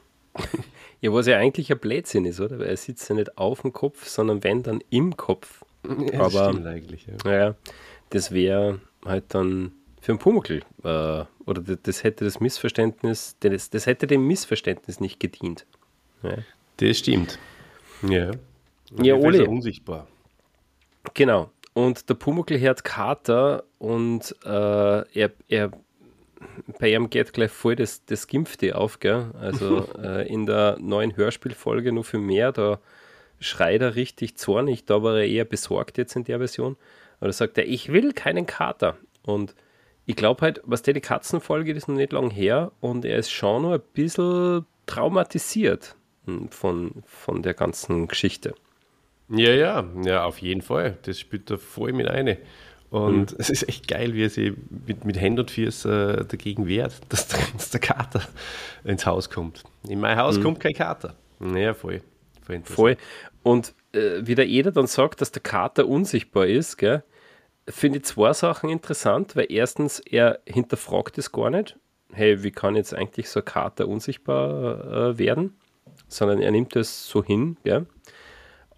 Ja, was ja eigentlich ein Blödsinn ist, oder? Weil er sitzt ja nicht auf dem Kopf, sondern wenn dann im Kopf. Ja, das aber stimmt eigentlich, ja. Naja, das wäre halt dann für einen Pumuckl. Äh, oder das, das hätte das Missverständnis, das, das hätte dem Missverständnis nicht gedient. Ja. Das stimmt. Ja. Ja, Ole. Unsichtbar. Genau. Und der Pumuckl hört Kater und äh, er, er, bei ihm geht gleich voll das, das Gimpfte auf, gell? Also äh, in der neuen Hörspielfolge nur für mehr, da schreit er richtig zornig, da war er eher besorgt jetzt in der Version. Aber da sagt er, ich will keinen Kater. Und ich glaube halt, was der die Katzenfolge, das ist noch nicht lang her und er ist schon noch ein bisschen traumatisiert von, von der ganzen Geschichte. Ja, ja, ja, auf jeden Fall. Das spielt da voll mit eine. Und mhm. es ist echt geil, wie er sich mit, mit Händen und Füßen äh, dagegen wehrt, dass, dass der Kater ins Haus kommt. In mein Haus mhm. kommt kein Kater. Ja, voll. Voll. voll. Und äh, wie der Eder dann sagt, dass der Kater unsichtbar ist, gell, finde ich zwei Sachen interessant, weil erstens, er hinterfragt es gar nicht. Hey, wie kann jetzt eigentlich so ein Kater unsichtbar äh, werden? Sondern er nimmt es so hin, gell.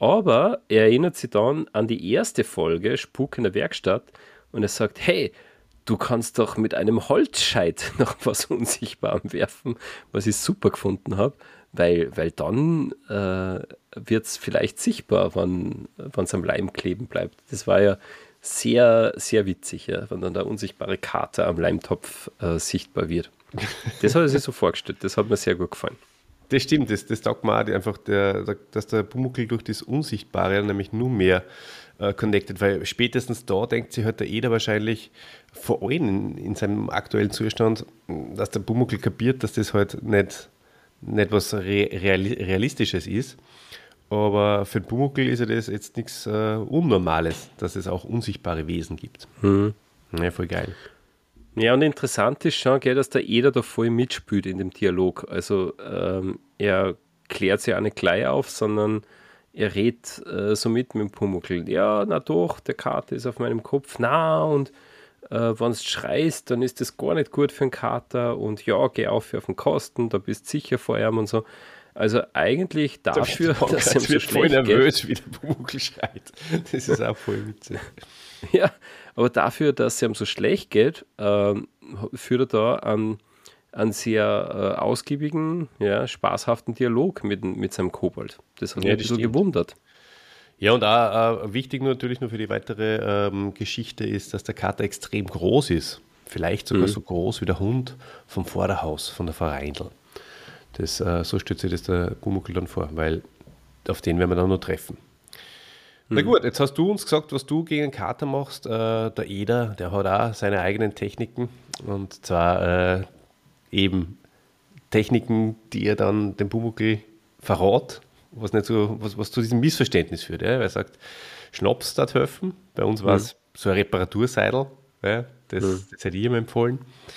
Aber er erinnert sich dann an die erste Folge Spuk in der Werkstatt und er sagt, hey, du kannst doch mit einem Holzscheit noch was Unsichtbarem werfen, was ich super gefunden habe, weil, weil dann äh, wird es vielleicht sichtbar, wenn es am Leim kleben bleibt. Das war ja sehr, sehr witzig, ja, wenn dann der unsichtbare Kater am Leimtopf äh, sichtbar wird. Das hat er sich so vorgestellt, das hat mir sehr gut gefallen. Das stimmt, das, das taugt mir auch einfach, der, der, dass der Pumuckl durch das Unsichtbare nämlich nur mehr äh, connected, weil spätestens da denkt sich halt der Eder wahrscheinlich vor allem in, in seinem aktuellen Zustand, dass der Pumuckl kapiert, dass das halt nicht, nicht was Re Reali Realistisches ist. Aber für den Pumuckl ist ja das jetzt nichts äh, Unnormales, dass es auch unsichtbare Wesen gibt. Mhm. Ja, voll geil. Ja, und interessant ist schon, gell, dass der Eder da voll mitspielt in dem Dialog. Also ähm, er klärt sich auch nicht gleich auf, sondern er redet äh, so mit mit dem Pumuckl. Ja, na doch, der Kater ist auf meinem Kopf. Na, und äh, wenn du schreist, dann ist das gar nicht gut für den Kater. Und ja, geh auf auf den Kosten, da bist du sicher vor ihm und so. Also eigentlich dafür, da dass es ihm so voll schlecht nervös, geht. wie der Pumuckl schreit. Das ist auch voll witzig. Ja, aber dafür, dass es ihm so schlecht geht, ähm, führt er da einen, einen sehr äh, ausgiebigen, ja, spaßhaften Dialog mit, mit seinem Kobold. Das hat mich Ja, ein das bisschen stimmt. gewundert. Ja, und auch äh, wichtig natürlich nur für die weitere ähm, Geschichte ist, dass der Kater extrem groß ist. Vielleicht sogar Mhm. so groß wie der Hund vom Vorderhaus, von der Vereindl. Das, äh, so stellt sich das der Pumuckl dann vor, weil auf den werden wir dann noch treffen. Na gut, jetzt hast du uns gesagt, was du gegen den Kater machst. Äh, der Eder, der hat auch seine eigenen Techniken. Und zwar äh, eben Techniken, die er dann dem Pumuckl verrät, was, nicht so, was, was zu diesem Missverständnis führt. Ja? Weil er sagt, Schnaps darf helfen. Bei uns war es so ein Reparaturseidel. Ja? Das, Mhm. das hätte ich ihm empfohlen.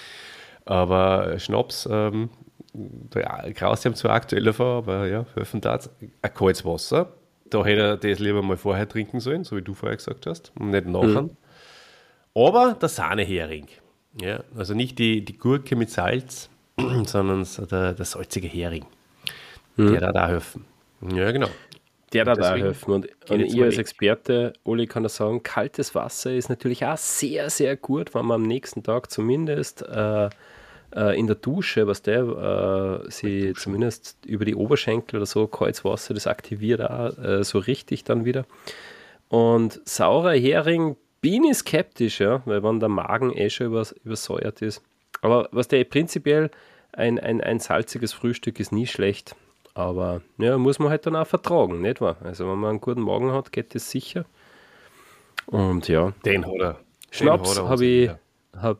Aber Schnaps, ähm, der graust ihm zwar aktuell davon, aber ja, helfen darf ein kaltes Wasser. Da hätte er das lieber mal vorher trinken sollen, so wie du vorher gesagt hast, und nicht nachher. Mhm. Aber der Sahnehering. Ja, also nicht die, die Gurke mit Salz, sondern so der, der salzige Hering. Mhm. Der darf auch helfen. Ja, genau. Der darf auch Deswegen helfen. Und, und jetzt ich mal als weg. Experte, Oli, kann da sagen, kaltes Wasser ist natürlich auch sehr, sehr gut, wenn man am nächsten Tag zumindest äh, äh, in der Dusche, was der äh, sie zumindest über die Oberschenkel oder so, kaltes Wasser, das aktiviert auch äh, so richtig dann wieder. Und saurer Hering bin ich skeptisch, ja, weil wenn der Magen eh schon übers, übersäuert ist. Aber was der prinzipiell, ein, ein, ein salziges Frühstück ist nie schlecht. Aber ja, muss man halt dann auch vertragen, nicht wahr? Also wenn man einen guten Magen hat, geht das sicher. Und ja, Den hat er. Schnaps Den hat er, habe ich, hab,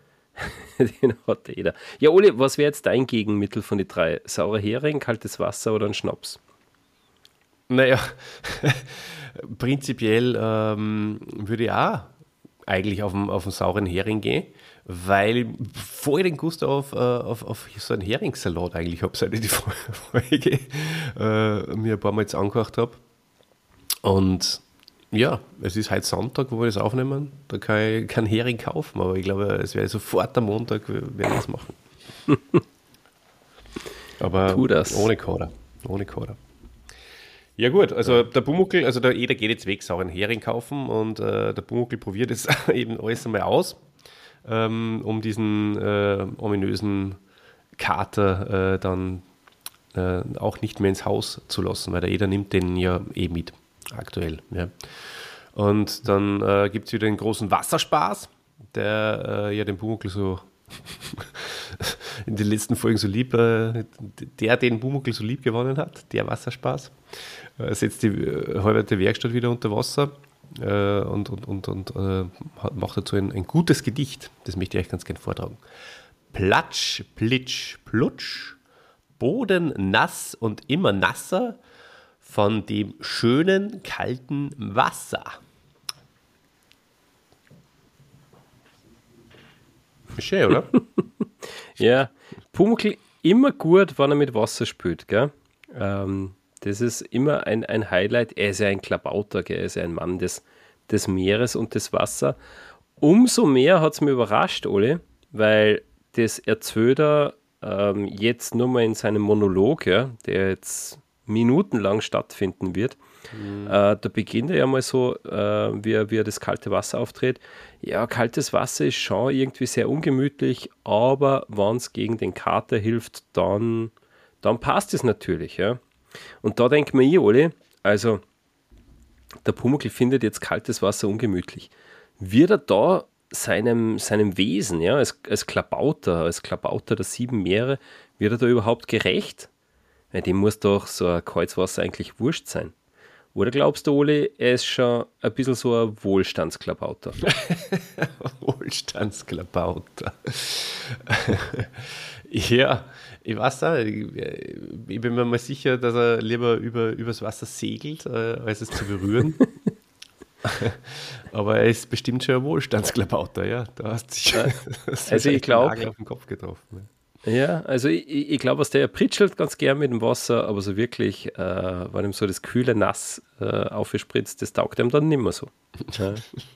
den hat jeder. Ja, Oli, was wäre jetzt dein Gegenmittel von den drei? Saurer Hering, kaltes Wasser oder ein Schnaps? Naja, prinzipiell ähm, würde ich auch eigentlich auf den, auf den sauren Hering gehen, weil ich voll den Gust auf, äh, auf, auf so einen Heringssalat eigentlich habe, seit ich die Folge äh, mir ein paar Mal jetzt angekocht habe. Und ja, es ist heute Sonntag, wo wir das aufnehmen. Da kann ich keinen Hering kaufen, aber ich glaube, es wäre sofort am Montag, werden wir das machen. Aber Tu das. ohne Kader. Ohne Kader. Ja gut, also der Pumuckl, also der Eder geht jetzt weg, sauren Hering kaufen und äh, der Pumuckl probiert jetzt eben alles einmal aus, ähm, um diesen äh, ominösen Kater äh, dann äh, auch nicht mehr ins Haus zu lassen, weil der Eder nimmt den ja eh mit, aktuell. Ja. Und dann äh, gibt es wieder den großen Wasserspaß, der äh, ja den Pumuckl so in den letzten Folgen so lieb, äh, der den Pumuckl so lieb gewonnen hat, der Wasserspaß. Er setzt die äh, halbe Werkstatt wieder unter Wasser äh, und, und, und, und äh, macht dazu ein, ein gutes Gedicht. Das möchte ich euch ganz gerne vortragen. Platsch, plitsch, plutsch, Boden nass und immer nasser von dem schönen, kalten Wasser. Schön, oder? Ja, Pumuckl immer gut, wenn er mit Wasser spielt, gell? Ähm, das ist immer ein, ein Highlight. Er ist ja ein Klabauter, gell? Er ist ja ein Mann des, des Meeres und des Wassers. Umso mehr hat es mich überrascht, Oli, weil das erzählt er ähm, jetzt nur mal in seinem Monolog, ja, der jetzt minutenlang stattfinden wird. Mhm. Äh, da beginnt er ja mal so, äh, wie, er, wie er das kalte Wasser auftritt. Ja, kaltes Wasser ist schon irgendwie sehr ungemütlich, aber wenn es gegen den Kater hilft, dann, dann passt es natürlich. Ja. Und da denkt man, ich, Oli, also der Pumuckl findet jetzt kaltes Wasser ungemütlich. Wird er da seinem, seinem Wesen, ja, als, als Klabauter, als Klabauter der sieben Meere, wird er da überhaupt gerecht? Weil dem muss doch so ein kaltes Wasser eigentlich wurscht sein. Oder glaubst du, Oli, er ist schon ein bisschen so ein Wohlstandsklabauter? Wohlstandsklabauter. Ja, ich weiß auch, ich, ich bin mir mal sicher, dass er lieber über, übers Wasser segelt, äh, als es zu berühren. Aber er ist bestimmt schon ein Wohlstandsklabauter, ja. Da hast du sicher also ich glaube auf den Kopf getroffen. Ja, also ich, ich glaube, dass der pritschelt ganz gern mit dem Wasser, aber so wirklich, äh, wenn ihm so das kühle Nass äh, aufgespritzt, das taugt ihm dann nicht mehr so. Ja,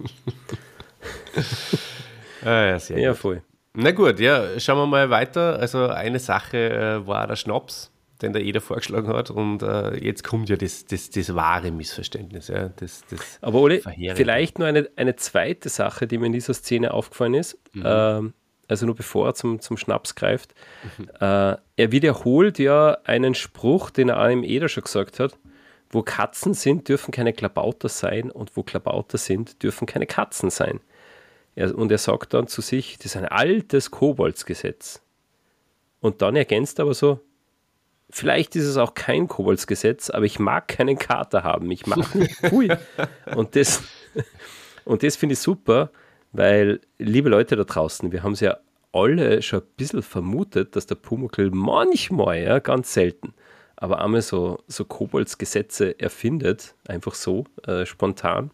ah, ja, sehr ja gut. Voll. Na gut, ja, schauen wir mal weiter. Also eine Sache äh, war der Schnaps, den der jeder vorgeschlagen hat, und äh, jetzt kommt ja das, das, das wahre Missverständnis. Ja, das, das aber Oli, Verheerende. vielleicht nur eine, eine zweite Sache, die mir in dieser Szene aufgefallen ist, mhm. ähm, also nur bevor er zum, zum Schnaps greift. Mhm. Äh, er wiederholt ja einen Spruch, den er einem Eder schon gesagt hat: Wo Katzen sind, dürfen keine Klabauter sein, und wo Klabauter sind, dürfen keine Katzen sein. Er, und er sagt dann zu sich, das ist ein altes Koboldsgesetz. Und dann ergänzt er aber so, vielleicht ist es auch kein Koboldsgesetz, aber ich mag keinen Kater haben. Ich mag nicht. Pfui. Und das, und das finde ich super, weil, liebe Leute da draußen, wir haben es ja alle schon ein bisschen vermutet, dass der Pumuckl manchmal, ja, ganz selten, aber einmal so, so Koboldsgesetze erfindet, einfach so, äh, spontan.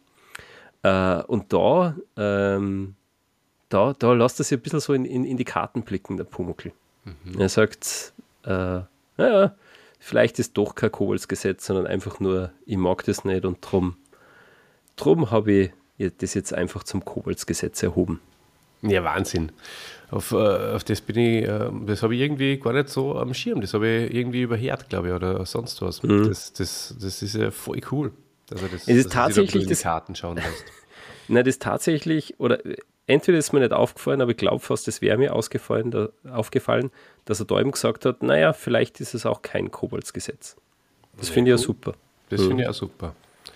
Äh, und da, ähm, da, da lässt er sich ein bisschen so in, in, in die Karten blicken, der Pumuckl. Mhm. Er sagt, äh, naja, vielleicht ist doch kein Koboldsgesetz, sondern einfach nur, ich mag das nicht, und drum, drum habe ich das jetzt einfach zum Koboldsgesetz erhoben. Ja, Wahnsinn. Auf, äh, auf das bin ich, äh, das habe ich irgendwie gar nicht so am Schirm. Das habe ich irgendwie überhört, glaube ich, oder sonst was. Mhm. Das, das, das ist ja voll cool. Dass er das, es ist tatsächlich das, Karten schauen lässt. Nein, das tatsächlich, oder entweder ist mir nicht aufgefallen, aber ich glaube fast, das wäre mir ausgefallen, da, aufgefallen, dass er da eben gesagt hat, naja, vielleicht ist es auch kein Koboldsgesetz. Das ja, finde ich cool. ja super. Das mhm. finde ich auch super.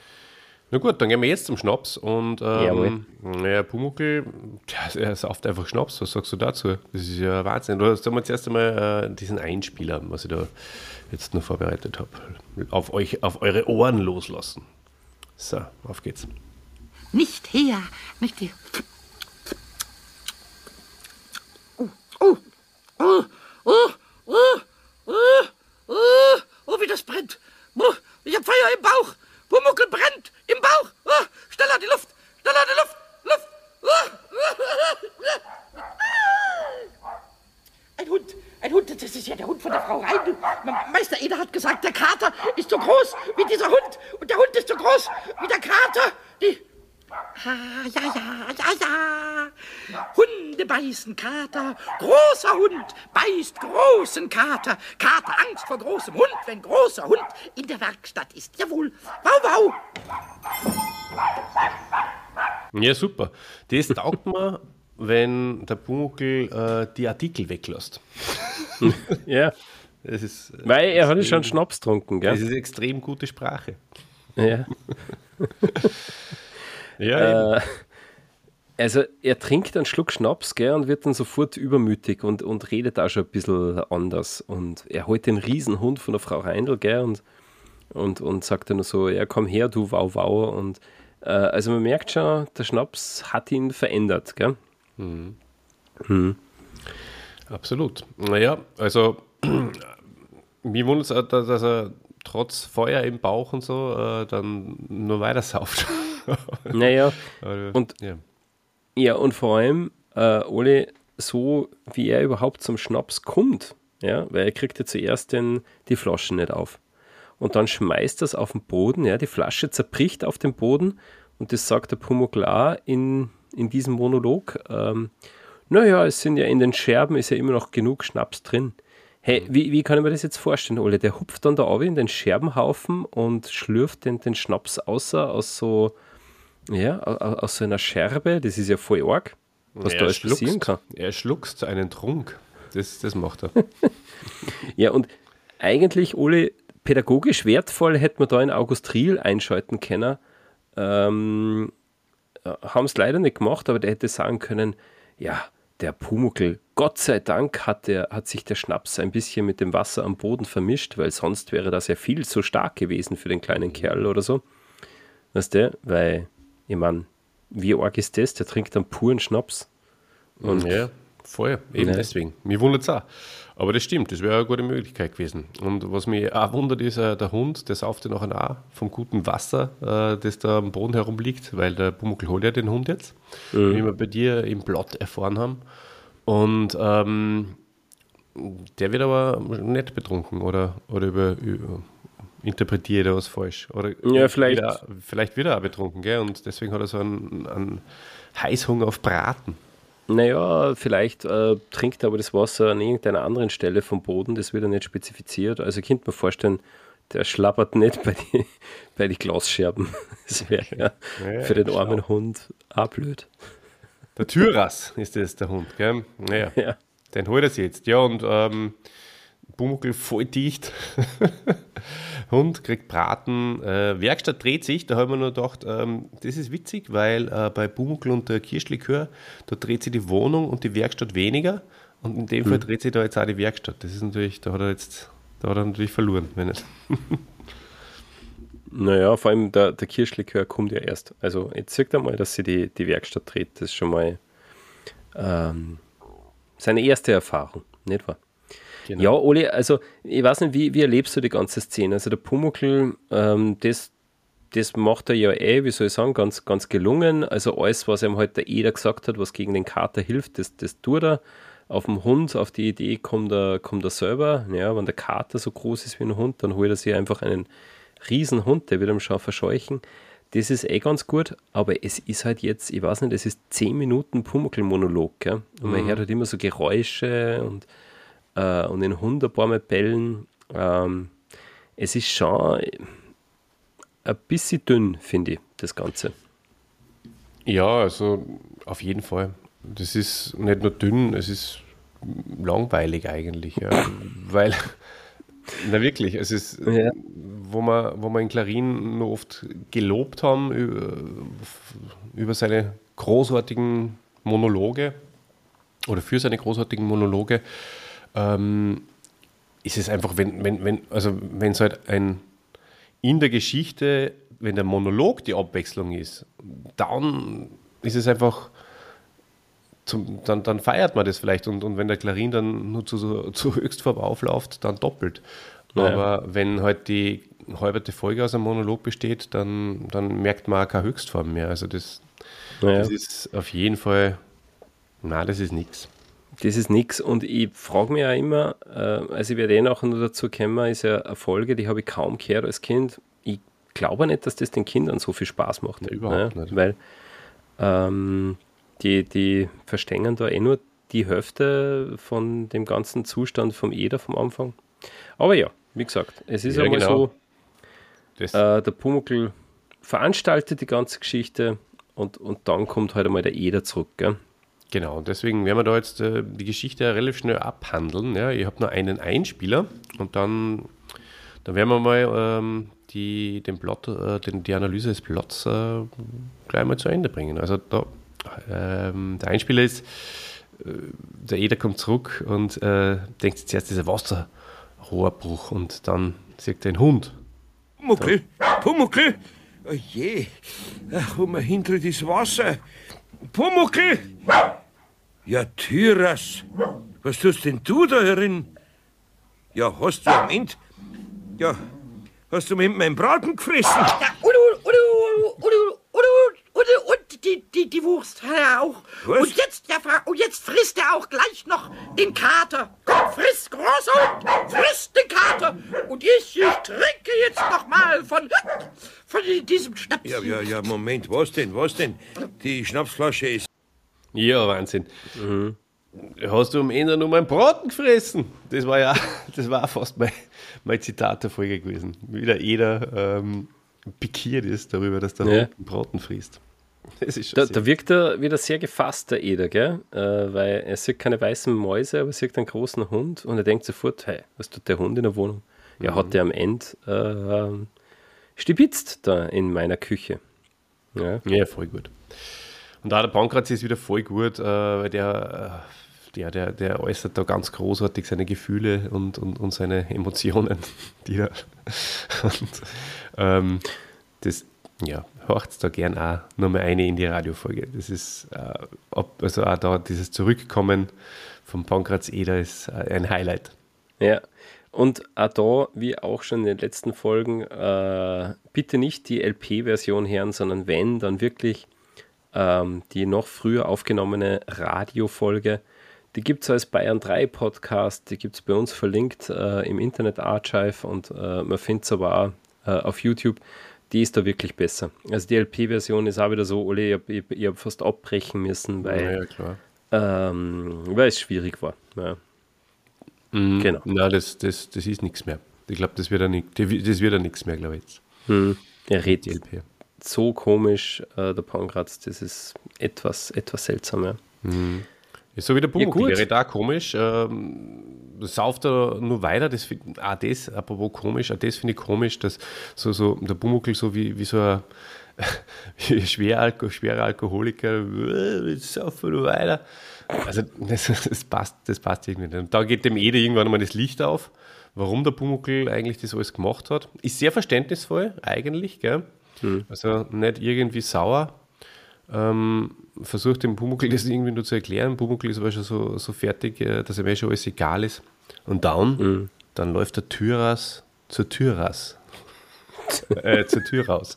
Na gut, dann gehen wir jetzt zum Schnaps, und ähm, ja, Pumuckl, ja, er sauft einfach Schnaps. Was sagst du dazu? Das ist ja Wahnsinn. Du hast mal zuerst einmal äh, diesen Einspieler, was ich da jetzt noch vorbereitet habe, auf euch, auf eure Ohren loslassen. So, auf geht's. Nicht her, nicht her. Oh, oh, oh, oh, oh, oh, oh, oh, wie das brennt. Oh, ich hab Feuer im Bauch. Pumuckl brennt im Bauch. Oh, schneller die Luft, schneller die Luft, Luft. Oh. Ein Hund, ein Hund, das ist ja der Hund von der Frau Reindl. Meister Eder hat gesagt, der Kater ist so groß wie dieser Hund, und der Hund ist so groß wie der Kater. Die Ah, ja, ja, ja, ja. Hunde beißen Kater, großer Hund beißt großen Kater. Kater Angst vor großem Hund, wenn großer Hund in der Werkstatt ist. Jawohl, wow, wow. Ja, super. Das taugt mir, wenn der Pumuckl äh, die Artikel weglässt. Ja, das ist, weil er hat ja schon Schnaps getrunken, gell? Das ist extrem gute Sprache. Ja. Ja, äh, also er trinkt einen Schluck Schnaps, gell, und wird dann sofort übermütig und, und redet auch schon ein bisschen anders. Und er holt den Riesenhund von der Frau Reindl, gell, und, und, und sagt dann so, ja, komm her, du wow wow. Und äh, also man merkt schon, der Schnaps hat ihn verändert, gell? Mhm. Mhm. Absolut. Naja, also mich wundert es, dass er trotz Feuer im Bauch und so äh, dann nur weiter sauft. Naja, Aber, und, ja. ja, und vor allem, äh, Ole, so wie er überhaupt zum Schnaps kommt, ja, weil er kriegt ja zuerst den, die Flasche nicht auf. Und dann schmeißt er es auf den Boden, ja, die Flasche zerbricht auf den Boden, und das sagt der Pumuckl auch in, in diesem Monolog. Ähm, naja, es sind ja in den Scherben ist ja immer noch genug Schnaps drin. Hey, wie, wie kann ich mir das jetzt vorstellen, Ole? Der hupft dann da runter in den Scherbenhaufen und schlürft den, den Schnaps außer aus so, ja, aus, aus so einer Scherbe. Das ist ja voll arg, was er da alles passieren kann. Er schluckst einen Trunk. Das, das macht er. Ja, und eigentlich, Ole, pädagogisch wertvoll hätte man da in August Riel einschalten können. Ähm, haben es leider nicht gemacht, aber der hätte sagen können, ja, der Pumuckl, Gott sei Dank hat, der, hat sich der Schnaps ein bisschen mit dem Wasser am Boden vermischt, weil sonst wäre das ja viel zu stark gewesen für den kleinen Kerl oder so. Weißt du, weil, ich meine, wie arg ist das? Der trinkt dann puren Schnaps. Und ja, voll, eben Ja. deswegen. Mir wundert es auch. Aber das stimmt, das wäre eine gute Möglichkeit gewesen. Und was mich auch wundert, ist äh, der Hund, der sauft ja nachher auch vom guten Wasser, äh, das da am Boden herumliegt, weil der Pumuckl holt ja den Hund jetzt, wie wir bei dir im Plot erfahren haben. Und ähm, der wird aber nicht betrunken, oder, oder über, über interpretiere ich da was falsch? Oder Ja, vielleicht. Wieder, vielleicht wird er auch betrunken, gell? Und deswegen hat er so einen, einen Heißhunger auf Braten. Naja, vielleicht äh, trinkt er aber das Wasser an irgendeiner anderen Stelle vom Boden, das wird ja nicht spezifiziert. Also ich könnte mir vorstellen, der schlappert nicht bei die, bei die Glasscherben. Das wäre ja, Ja, für den schlau. armen Hund auch blöd. Der Tyras ist das, der Hund, gell? Naja, Ja. den holt er sich jetzt. Ja, und ähm, Pumuckl voll dicht. Hund kriegt Braten. Äh, Werkstatt dreht sich, da haben wir nur gedacht, ähm, das ist witzig, weil äh, bei Pumuckl und der Kirschlikör, da dreht sich die Wohnung und die Werkstatt weniger. Und in dem Fall dreht sich da jetzt auch die Werkstatt. Das ist natürlich, da hat er jetzt, da hat er natürlich verloren, wenn nicht. Naja, vor allem der, der Kirschlikör kommt ja erst. Also jetzt sagt er mal, dass sie die, die Werkstatt dreht. Das ist schon mal ähm, seine erste Erfahrung, nicht wahr? Genau. Ja, Oli, also ich weiß nicht, wie, wie erlebst du die ganze Szene? Also der Pumuckl, ähm, das, das macht er ja eh, wie soll ich sagen, ganz, ganz gelungen. Also alles, was ihm halt der Eder gesagt hat, was gegen den Kater hilft, das, das tut er. Auf dem Hund, auf die Idee kommt er, kommt er selber. Ja, wenn der Kater so groß ist wie ein Hund, dann holt er sich einfach einen Riesenhund, der wird ihm schon verscheuchen. Das ist eh ganz gut, aber es ist halt jetzt, ich weiß nicht, es ist zehn Minuten Pumuckl-Monolog, gell? Und man hört halt immer so Geräusche und Uh, und den Hund ein paar Mal bellen. Ähm, es ist schon ein bisschen dünn, finde ich, das Ganze. Ja, also auf jeden Fall. Das ist nicht nur dünn, es ist langweilig eigentlich. Ja. Weil, na wirklich, es ist, Ja. wo wir, wo wir in Clarin nur oft gelobt haben über, über seine großartigen Monologe oder für seine großartigen Monologe, ähm, ist es einfach, wenn, wenn, wenn, also wenn es halt ein in der Geschichte, wenn der Monolog die Abwechslung ist, dann ist es einfach, zum, dann, dann feiert man das vielleicht und, und wenn der Clarin dann nur zu, zu Höchstform aufläuft, dann doppelt. Ja. Aber wenn halt die halbe Folge aus einem Monolog besteht, dann, dann merkt man auch keine Höchstform mehr. Also das, Naja. das ist auf jeden Fall, nein, das ist nichts. Das ist nichts und ich frage mich auch immer, äh, also ich werde eh nachher noch dazu kommen, ist ja eine Folge, die habe ich kaum gehört als Kind. Ich glaube nicht, dass das den Kindern so viel Spaß macht. Ja, überhaupt ne? nicht. Weil ähm, die, die verstehen da eh nur die Hälfte von dem ganzen Zustand vom Eder vom Anfang. Aber ja, wie gesagt, es ist Ja, einmal genau. so, Das, äh, der Pumuckl veranstaltet die ganze Geschichte und, und dann kommt halt einmal der Eder zurück, gell? Genau, und deswegen werden wir da jetzt äh, die Geschichte relativ schnell abhandeln. Ja. Ich habe nur einen Einspieler und dann, dann werden wir mal ähm, die, den Plot, äh, den, die Analyse des Plots äh, gleich mal zu Ende bringen. Also da, ähm, der Einspieler ist, äh, der Eder kommt zurück und äh, denkt sich zuerst dieser Wasserrohrbruch und dann sieht er einen Hund. Pumuckl, Pumuckl! Oh je, ach, um hinter das Wasser. Pumuckl! Ja, Tyras, was tust denn du da herin? Ja, hast du am Ende, ja, hast du am Ende meinen Braten gefressen? Ja, und, und, und, und, und, und, und die, die, die Wurst hat er auch. Was? Und jetzt, ja, Fra- und jetzt frisst er auch gleich noch den Kater. Komm, friss, großer Hund, friss den Kater. Und ich, ich trinke jetzt noch mal von, von diesem Schnaps. Ja, ja, ja, Moment, was denn, was denn? Die Schnapsflasche ist... Ja, Wahnsinn. Hast du am Ende nur meinen Braten gefressen? Das war ja, das war auch fast mein, mein Zitat der Folge gewesen. Wie der Eder ähm, pikiert ist darüber, dass der Ja. Hund einen Braten frisst. Das ist schon Da, sehr- da wirkt er wieder sehr gefasst, der Eder, gell? Äh, weil er sieht keine weißen Mäuse, aber er sieht einen großen Hund und er denkt sofort, hey, was tut der Hund in der Wohnung? Ja, Mhm. hat der am Ende äh, stibitzt da in meiner Küche. Ja, Ja, voll gut. Und da der Pankratz ist wieder voll gut, äh, weil der, äh, der, der, der äußert da ganz großartig seine Gefühle und, und, und seine Emotionen, die er, und ähm, das, ja, hört da gern auch nochmal eine in die Radiofolge. Das ist, äh, ob, also auch da dieses Zurückkommen vom Pankratz Eder ist äh, ein Highlight. ja. Und auch da, wie auch schon in den letzten Folgen, äh, bitte nicht die L P-Version hören, sondern wenn, dann wirklich ähm, die noch früher aufgenommene Radiofolge. Die gibt es als Bayern drei Podcast, die gibt es bei uns verlinkt äh, im Internet Archive und äh, man findet es aber auch äh, auf YouTube. Die ist da wirklich besser. Also die L P-Version ist auch wieder so, Ole, ich habe ich, ich hab fast abbrechen müssen, weil, Ja, klar. ähm, weil es schwierig war. Ja. Mhm. Genau. Na, das, das, das ist nichts mehr. Ich glaube, das wird ja nicht, das wird ja nichts mehr, glaube ich jetzt. Hm. Er Die redet L P. so komisch, äh, der Pankratz, das ist etwas, etwas seltsam. Ja. Ist so wie der Pumuckl, gut. der redet auch komisch. Ähm, das sauft er nur weiter. Das, find- auch das, apropos komisch, auch das finde ich komisch, dass so, so der Pumuckl so wie, wie so ein wie ein schwer, schwerer Alkoholiker, äh, jetzt saufen wir nur weiter. Also das, das, passt, das passt irgendwie nicht. Und da geht dem Eder irgendwann mal das Licht auf, warum der Pumuckl eigentlich das alles gemacht hat. Ist sehr verständnisvoll eigentlich, gell? Also nicht irgendwie sauer. Ähm, versucht dem Pumuckl das irgendwie nur zu erklären. Pumuckl ist aber schon so, so fertig, äh, dass ihm eh schon alles egal ist. Und dann, dann läuft der Tür raus zur Tür raus. äh, zur Tür raus.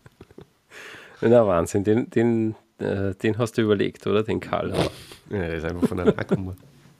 Na Wahnsinn, den, den, äh, den hast du überlegt, oder? Den Karl. Aber, Ja, der ist einfach von der Akkummer.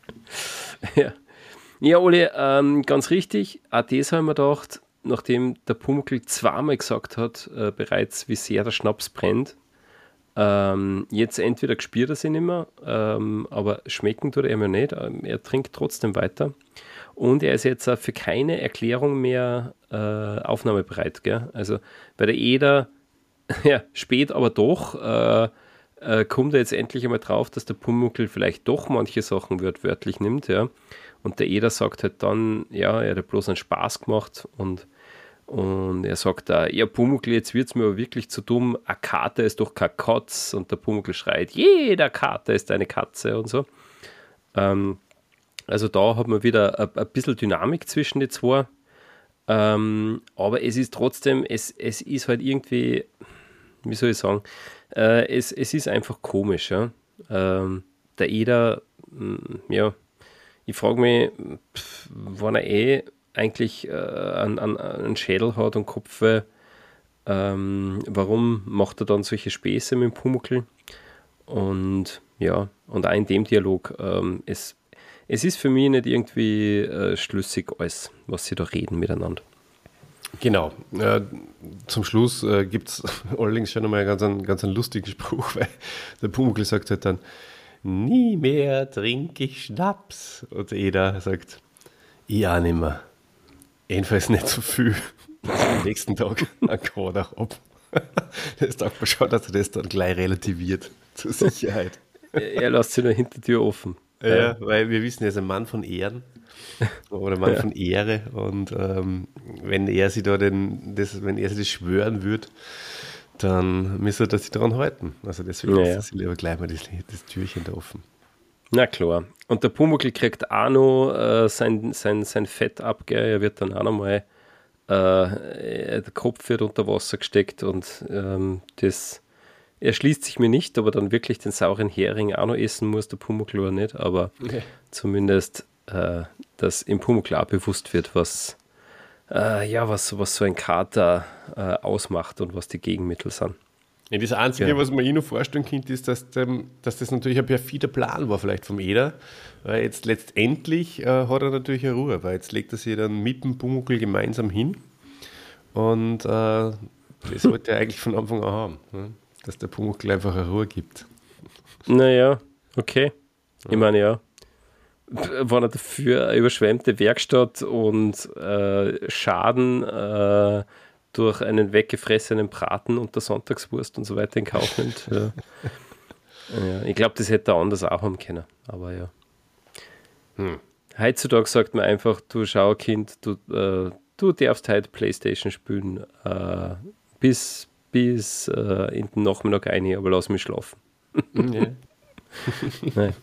ja. ja, Ole, ähm, ganz richtig, auch das haben wir gedacht, nachdem der Pumuckl zweimal gesagt hat, äh, bereits, wie sehr der Schnaps brennt. Ähm, jetzt entweder gespürt er sich nicht mehr, ähm, aber schmecken tut er ihm ja nicht. Ähm, er trinkt trotzdem weiter. Und er ist jetzt auch für keine Erklärung mehr äh, aufnahmebereit. Gell? Also bei der Eder, ja, spät aber doch, äh, äh, kommt er jetzt endlich einmal drauf, dass der Pumuckl vielleicht doch manche Sachen wört, wörtlich nimmt. Ja? Und der Eder sagt halt dann, ja, er hat bloß einen Spaß gemacht und Und er sagt da, ja Pumuckl, jetzt wird es mir aber wirklich zu dumm, eine Kater ist doch kein Katz. Und der Pumuckl schreit, jeder Kater ist eine Katze und so. Ähm, also da hat man wieder ein, ein bisschen Dynamik zwischen die zwei. Ähm, aber es ist trotzdem, es, es ist halt irgendwie, wie soll ich sagen, äh, es, es ist einfach komisch. Ja? Ähm, der Eder, mh, ja, ich frage mich, pf, wann er eh eigentlich äh, einen, einen, einen Schädel hat und Kopf, ähm, warum macht er dann solche Späße mit dem Pumuckl? Und ja, und auch in dem Dialog, ähm, es, es ist für mich nicht irgendwie äh, schlüssig alles, was sie da reden miteinander. Genau. Äh, zum Schluss äh, gibt es allerdings schon einmal einen ganz, einen, ganz einen lustigen Spruch, weil der Pumuckl sagt halt dann, nie mehr trinke ich Schnaps. Und Eder sagt, ich auch nicht mehr. Jedenfalls nicht so viel, dass ich am nächsten Tag einen Quader habe. Das sagt man schon, dass er das dann gleich relativiert, zur Sicherheit. Er lässt sich nur Hintertür offen. Ja, weil wir wissen, er ist ein Mann von Ehren oder Mann Ja. von Ehre und ähm, wenn er sich da den, das, wenn er sich das schwören würde, dann müsste er sich daran halten. Also deswegen Ja, ist ja. das lieber gleich mal das, das Türchen da offen. Na klar. Und der Pumuckl kriegt auch noch äh, sein, sein, sein Fett ab, gell? Er wird dann auch noch mal, äh, der Kopf wird unter Wasser gesteckt und ähm, das erschließt sich mir nicht, ob er dann wirklich den sauren Hering auch noch essen muss, der Pumuckl oder nicht, aber Okay. zumindest, äh, dass im Pumuckl auch bewusst wird, was, äh, ja, was, was so ein Kater äh, ausmacht und was die Gegenmittel sind. Ja, das Einzige, Genau. was man eh noch vorstellen könnte, ist, dass, dem, dass das natürlich ein perfider Plan war, vielleicht vom Eder. Weil jetzt letztendlich äh, hat er natürlich eine Ruhe, weil jetzt legt er sich dann mit dem Pumuckl gemeinsam hin. Und äh, das wollte er eigentlich von Anfang an haben, ne? Dass der Pumuckl einfach eine Ruhe gibt. Naja, okay. Ich meine, ja, wenn er dafür eine überschwemmte Werkstatt und äh, Schaden äh, durch einen weggefressenen Braten und der Sonntagswurst und so weiter in Kauf nimmt. Ja. Ja, ich glaube, das hätte er anders auch haben können, aber ja. Hm. Heutzutage sagt man einfach, du schau Kind, du, äh, du darfst heute Playstation spielen äh, bis, bis äh, in den Nachmittag rein, aber lass mich schlafen. Ja. Nein.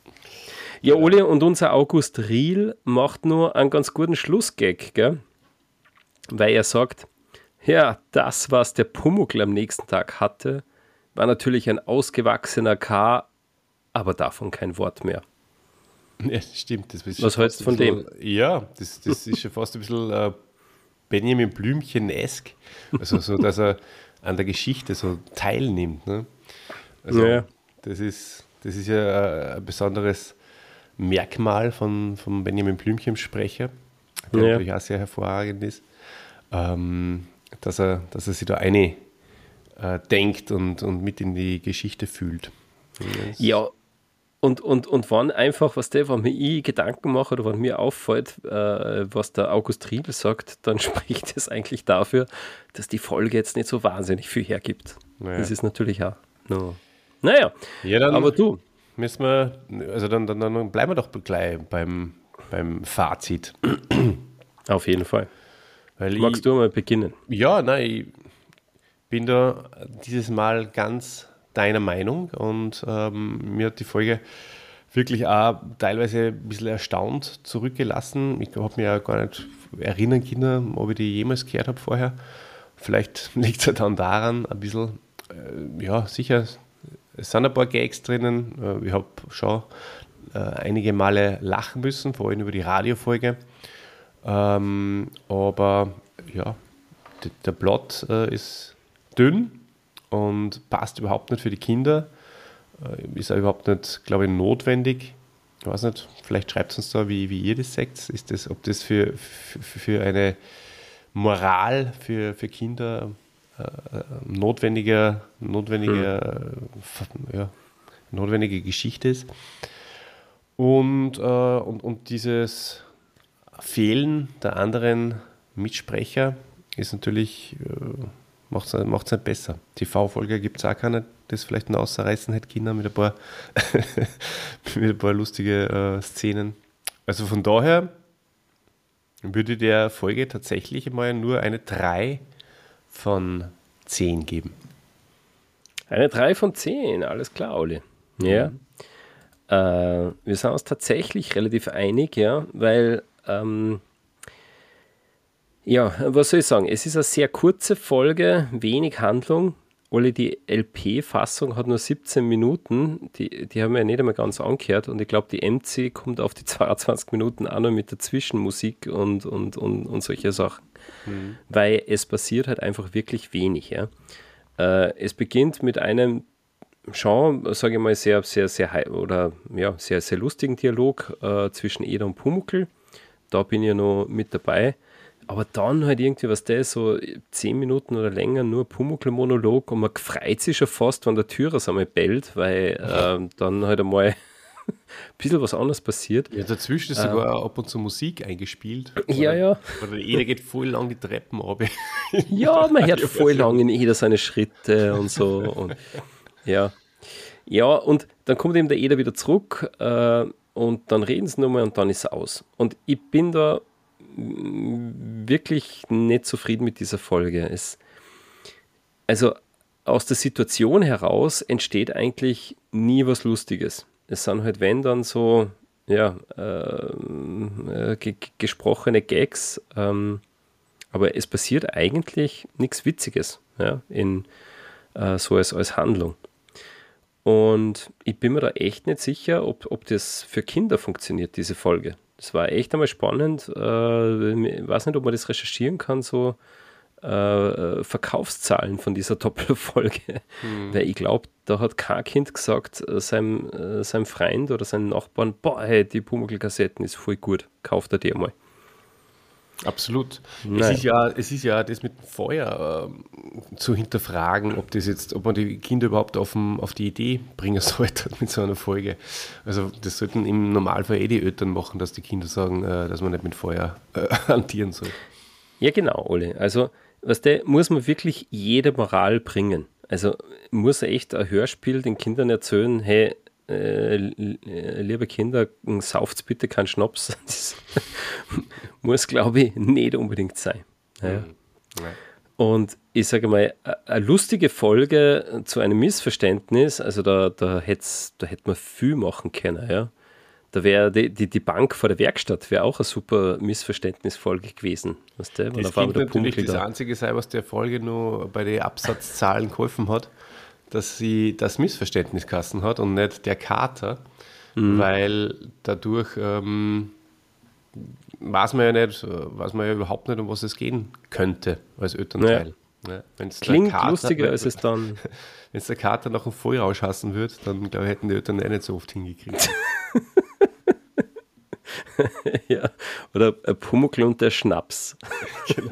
Ja, Oli, und unser August Riel macht nur einen ganz guten Schlussgag, gell? Weil er sagt, ja, das, was der Pumuckl am nächsten Tag hatte, war natürlich ein ausgewachsener K, aber davon kein Wort mehr. Ja, das stimmt. Das ist was hältst du von bisschen, dem? Ja, das, das ist schon fast ein bisschen äh, Benjamin Blümchen-esk. Also so, dass er an der Geschichte so teilnimmt. Ne? Also ja. das ist, das ist ja ein besonderes Merkmal von, von Benjamin Blümchen, Sprecher, der ja. natürlich auch sehr hervorragend ist, ähm, dass, er, dass er sich da eine äh, denkt und, und mit in die Geschichte fühlt. Das ja, und, und, und wann einfach, was der, wenn mir ich Gedanken mache oder wenn mir auffällt, äh, was der August Riedl sagt, dann spricht das eigentlich dafür, dass die Folge jetzt nicht so wahnsinnig viel hergibt. Naja. Das ist natürlich auch. No. Naja, ja, dann aber du. Müssen wir, also dann, dann, dann bleiben wir doch gleich beim, beim Fazit. Auf jeden Fall. Weil Magst ich, du mal beginnen? Ja, nein, ich bin da dieses Mal ganz deiner Meinung und ähm, mir hat die Folge wirklich auch teilweise ein bisschen erstaunt zurückgelassen. Ich habe mir ja gar nicht erinnern können, ob ich die jemals gehört habe vorher. Vielleicht liegt es ja dann daran, ein bisschen, äh, ja, sicher. Es sind ein paar Gags drinnen. Ich habe schon äh, einige Male lachen müssen, vor allem über die Radiofolge. Ähm, aber ja, d- der Plot äh, ist dünn und passt überhaupt nicht für die Kinder. Äh, ist auch überhaupt nicht, glaube ich, notwendig. Ich weiß nicht, vielleicht schreibt es uns da, wie, wie ihr das seht. Ist das, ob das für, für, für eine Moral für, für Kinder notwendige, notwendige, hm. ja, notwendige Geschichte ist. Und, äh, und, und dieses Fehlen der anderen Mitsprecher ist natürlich, äh, macht es nicht besser. T V-Folge gibt es auch keine, das vielleicht noch ausreißen hätte Kinder mit ein paar, mit ein paar lustige äh, Szenen. Also von daher würde der Folge tatsächlich mal nur eine drei von zehn geben. Eine drei von zehn, alles klar, Oli. Ja. Mhm. Äh, wir sind uns tatsächlich relativ einig, ja, weil, ähm, ja, was soll ich sagen? Es ist eine sehr kurze Folge, wenig Handlung. Oli, die L P-Fassung hat nur siebzehn Minuten, die, die haben wir ja nicht einmal ganz angehört und ich glaube, die M C kommt auf die zweiundzwanzig Minuten auch noch mit der Zwischenmusik und, und, und, und solche Sachen. Mhm. Weil es passiert halt einfach wirklich wenig. Ja. Äh, es beginnt mit einem schon, sage ich mal, sehr, sehr, sehr, oder, ja, sehr, sehr lustigen Dialog äh, zwischen Eder und Pumuckl. Da bin ich ja noch mit dabei. Aber dann halt irgendwie, was der so zehn Minuten oder länger nur Pumuckl-Monolog und man freut sich schon fast, wenn der Türer einmal bellt, weil äh, dann halt einmal ein bisschen was anderes passiert. Ja, dazwischen ist sogar ähm, ab und zu Musik eingespielt. Ja, ja. Oder Eder geht voll lang die Treppen runter. Ja, man hört voll lang in Eder seine Schritte und so. Und, ja. Ja, und dann kommt eben der Eder wieder zurück äh, und dann reden sie nochmal und dann ist er aus. Und ich bin da wirklich nicht zufrieden mit dieser Folge. Es, also aus der Situation heraus entsteht eigentlich nie was Lustiges. Es sind halt, wenn dann so, ja, äh, g- gesprochene Gags, ähm, aber es passiert eigentlich nichts Witziges, ja, in, äh, so als, als Handlung. Und ich bin mir da echt nicht sicher, ob, ob das für Kinder funktioniert, diese Folge. Das war echt einmal spannend. Äh, ich weiß nicht, ob man das recherchieren kann, so äh, Verkaufszahlen von dieser Doppelfolge. Hm. Weil ich glaube, da hat kein Kind gesagt, äh, seinem, äh, seinem Freund oder seinem Nachbarn, boah, hey, die Pumuckl-Kassetten ist voll gut, kauft er die mal. Absolut. Nein. Es ist ja, es ist ja das mit dem Feuer äh, zu hinterfragen, ob das jetzt, ob man die Kinder überhaupt auf, dem, auf die Idee bringen sollte mit so einer Folge. Also das sollten im Normalfall eh die Eltern machen, dass die Kinder sagen, äh, dass man nicht mit Feuer äh, hantieren soll. Ja, genau, Ole. Also, weißt du, muss man wirklich jede Moral bringen. Also muss echt ein Hörspiel den Kindern erzählen, hey, äh, liebe Kinder, sauft's bitte keinen Schnaps. Das muss, glaube ich, nicht unbedingt sein. Ja. Ja. Und ich sage mal, eine lustige Folge zu einem Missverständnis, also da, da hätte da hätt man viel machen können. Ja. Da wäre die, die, die Bank vor der Werkstatt wäre auch eine super Missverständnisfolge gewesen. Weißt du? Das könnte natürlich das da. Einzige sein, was der Folge nur bei den Absatzzahlen geholfen hat, dass sie das Missverständniskassen hat und nicht der Kater, mhm. weil dadurch ähm, weiß man ja nicht, weiß man ja überhaupt nicht, um was es gehen könnte als Elternteil. Ja. Ja, wenn's Klingt Kater, lustiger, wenn, als es dann... Wenn es der Kater nach dem Feuerrausch hassen würde, dann glaube ich, hätten die Eltern eh nicht so oft hingekriegt. Ja, oder ein Pumuckl und der Schnaps. Genau.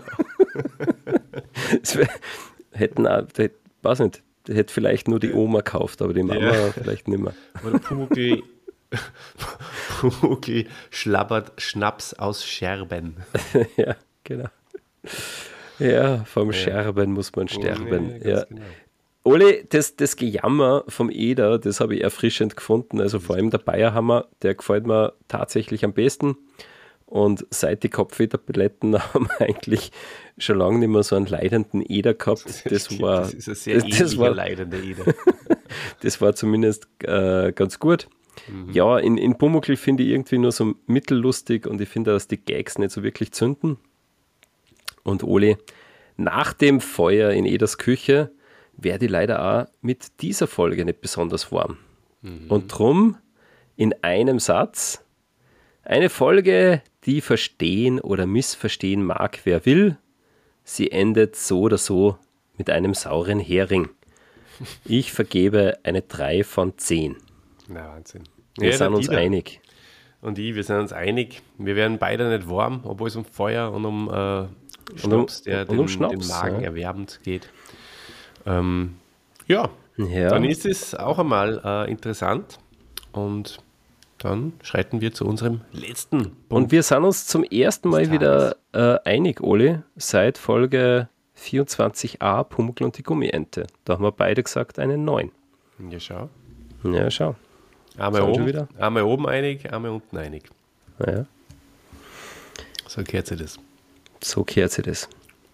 wär, hätten auch, das, weiß nicht, das hätte vielleicht nur die Oma gekauft, aber die Mama ja. vielleicht nicht mehr. Oder Pumuckl, Pumuckl schlabbert Schnaps aus Scherben. Ja, genau. Ja, vom ja. Scherben muss man sterben. Ja, ja. Genau. Ole, das, das Gejammer vom Eder, das habe ich erfrischend gefunden. Also vor allem der Bayerhammer, der gefällt mir tatsächlich am besten. Und seit die Kopfwehtabletten haben wir eigentlich schon lange nicht mehr so einen leidenden Eder gehabt. Das war, das ist ein sehr das, das war, leidender Eder. Das war zumindest äh, ganz gut. Mhm. Ja, in, in Pumuckl finde ich irgendwie nur so mittellustig und ich finde, dass die Gags nicht so wirklich zünden. Und Ole, nach dem Feuer in Eders Küche werde ich leider auch mit dieser Folge nicht besonders warm. Mhm. Und drum in einem Satz, eine Folge, die verstehen oder missverstehen mag, wer will, sie endet so oder so mit einem sauren Hering. Ich vergebe eine drei von zehn. Na, Wahnsinn. Wir ja, sind uns Dieter. einig. Und ich, wir sind uns einig. Wir werden beide nicht warm, obwohl es um Feuer und um äh, Schnaps, der und den, um Schnaps, den Magen ja. erwärmend geht. Ähm, ja, ja, dann ist es auch einmal äh, interessant und dann schreiten wir zu unserem letzten Punkt. Und wir sind uns zum ersten Mal wieder äh, einig, Oli, seit Folge vierundzwanzig a, Pumuckl und die Gummiente. Da haben wir beide gesagt, eine neun. Ja, schau. Ja, schau. Einmal oben, wieder? einmal oben einig, einmal unten einig. Ja. So kehrt sich das. So kehrt sich das.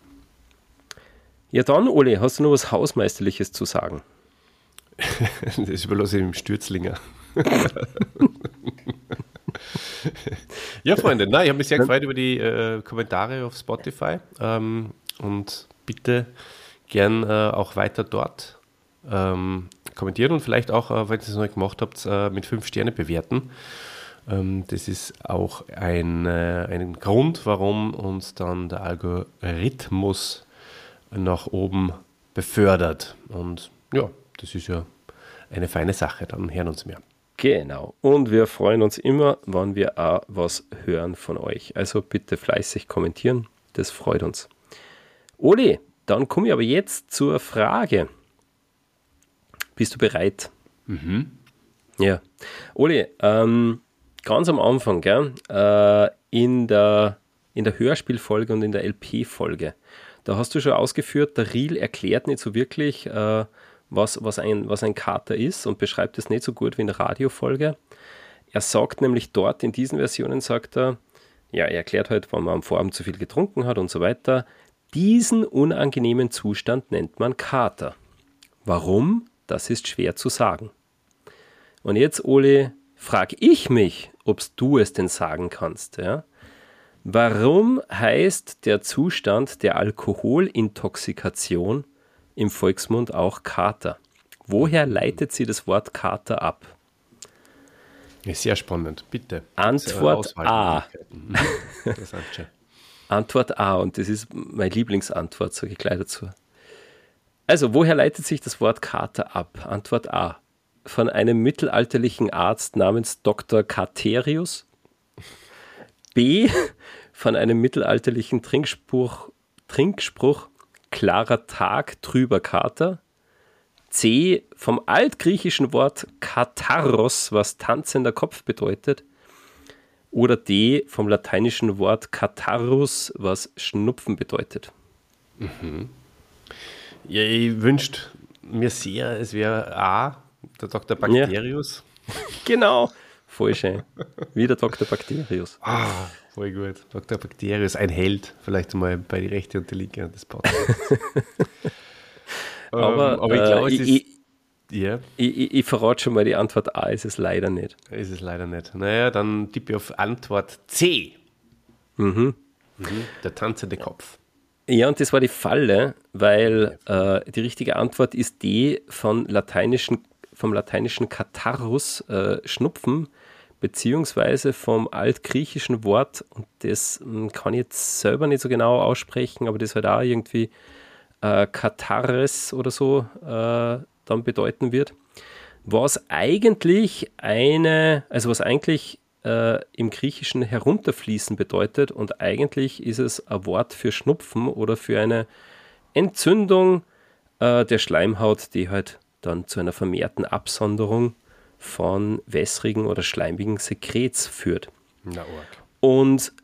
Ja dann, Oli, hast du noch was Hausmeisterliches zu sagen? Das überlasse ich dem Stürzlinger. Ja, Freunde, nein, ich habe mich sehr gefreut über die äh, Kommentare auf Spotify ähm, und bitte gern äh, auch weiter dort ähm, kommentieren und vielleicht auch, äh, wenn ihr es noch nicht gemacht habt, äh, mit fünf Sterne bewerten. Ähm, das ist auch ein, äh, ein Grund, warum uns dann der Algorithmus nach oben befördert. Und ja, das ist ja eine feine Sache, dann hören uns mehr. Genau. Und wir freuen uns immer, wenn wir auch was hören von euch. Also bitte fleißig kommentieren, das freut uns. Oli, dann komme ich aber jetzt zur Frage. Bist du bereit? Mhm. Ja. Oli, ähm, ganz am Anfang, gell, äh, in der, in der Hörspielfolge und in der L P-Folge, da hast du schon ausgeführt, der Riel erklärt nicht so wirklich, äh, was, was, ein, was ein Kater ist und beschreibt es nicht so gut wie in der Radiofolge. Er sagt nämlich dort, in diesen Versionen sagt er, ja, er erklärt halt, wann man am Vorabend zu viel getrunken hat und so weiter. Diesen unangenehmen Zustand nennt man Kater. Warum? Das ist schwer zu sagen. Und jetzt, Oli, frage ich mich, ob du es denn sagen kannst. Ja? Warum heißt der Zustand der Alkoholintoxikation im Volksmund auch Kater? Woher leitet sie das Wort Kater ab? Ist sehr spannend, bitte. Antwort A. Antwort A, und das ist meine Lieblingsantwort, sage ich gleich dazu. Also, woher leitet sich das Wort Kater ab? Antwort A. Von einem mittelalterlichen Arzt namens Doktor Katerius. B. von einem mittelalterlichen Trinkspruch, Trinkspruch klarer Tag, trüber Kater. C, vom altgriechischen Wort Katharos, was tanzender Kopf bedeutet. Oder D, vom lateinischen Wort Katharus, was Schnupfen bedeutet. Mhm. Ja, ich wünschte mir sehr, es wäre A, der Doktor Bakterius. Ja. Genau, voll schön. Wie der Doktor Bakterius. Ah, voll gut. Doktor Bakterius, ein Held. Vielleicht mal bei die rechte und die linke des Podcasts. aber, ähm, aber ich glaube, äh, es ist... Ich, ja. ich, ich, ich verrate schon mal die Antwort A, ist es leider nicht. Ist es leider nicht. Naja, dann tippe ich auf Antwort C. Mhm. Mhm. Der tanzende Kopf. Ja, und das war die Falle, weil äh, die richtige Antwort ist D, von lateinischen, vom lateinischen Katharus, äh, Schnupfen, beziehungsweise vom altgriechischen Wort, und das mh, kann ich jetzt selber nicht so genau aussprechen, aber das halt auch irgendwie äh, Kathares oder so äh, dann bedeuten wird, was eigentlich eine, also was eigentlich äh, im Griechischen herunterfließen bedeutet, und eigentlich ist es ein Wort für Schnupfen oder für eine Entzündung äh, der Schleimhaut, die halt dann zu einer vermehrten Absonderung von wässrigen oder schleimigen Sekrets führt. Na, arg. Und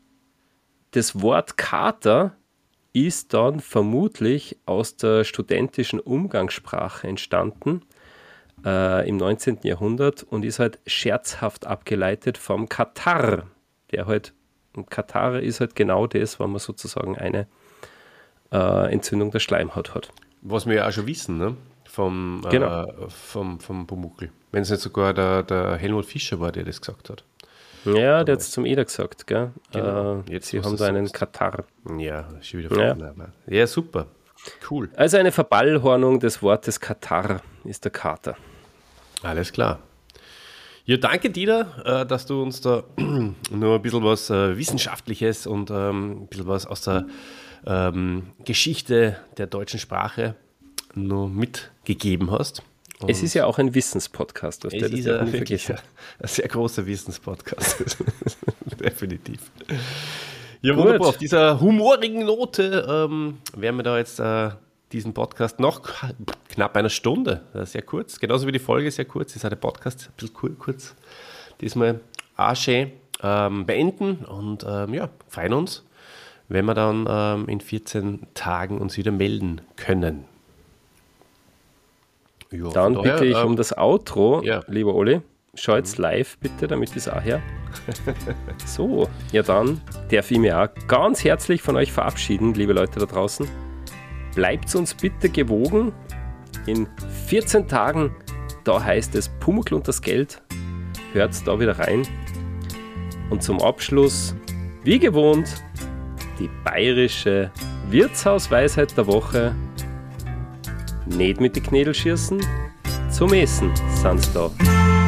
das Wort Kater ist dann vermutlich aus der studentischen Umgangssprache entstanden äh, im neunzehnten Jahrhundert und ist halt scherzhaft abgeleitet vom Katarrh, der halt, und Katarrh ist halt genau das, wenn man sozusagen eine äh, Entzündung der Schleimhaut hat. Was wir ja auch schon wissen, ne? Vom, Genau. äh, vom, vom Pumuckl. Wenn es nicht sogar der, der Helmut Fischer war, der das gesagt hat. Ja, der hat es zum Eder gesagt, gell? Genau. Äh, Jetzt, Sie was haben du da einen sagst. Katarrh. Ja, schon wieder Ja. verloren. Ja. ja, super. Cool. Also eine Verballhornung des Wortes Katarrh ist der Kater. Alles klar. Ja, danke dir, äh, dass du uns da nur ein bisschen was äh, Wissenschaftliches und ähm, ein bisschen was aus der ähm, Geschichte der deutschen Sprache nur mitgegeben hast. Und Es ist ja auch ein Wissenspodcast, was es das ist darf man ein, nicht wirklich vergessen. ein sehr großer Wissenspodcast. Definitiv. Ja, Gut. wunderbar. Auf dieser humorigen Note ähm, werden wir da jetzt äh, diesen Podcast noch knapp einer Stunde, äh, sehr kurz, genauso wie die Folge sehr kurz, ist auch der Podcast ein bisschen kur- kurz, diesmal auch schön, ähm, beenden und ähm, ja, freuen uns, wenn wir dann ähm, in vierzehn Tagen uns wieder melden können. Ja, Dann von daher, bitte ich ähm, um das Outro, ja. lieber Olli. Schau jetzt live bitte, damit ich es auch her. So, ja dann darf ich mich auch ganz herzlich von euch verabschieden, liebe Leute da draußen. Bleibt uns bitte gewogen. In vierzehn Tagen, da heißt es Pumuckl und das Geld. Hört da wieder rein. Und zum Abschluss, wie gewohnt, die bayerische Wirtshausweisheit der Woche. Nicht mit die Knädel schießen, zum Essen sind's da.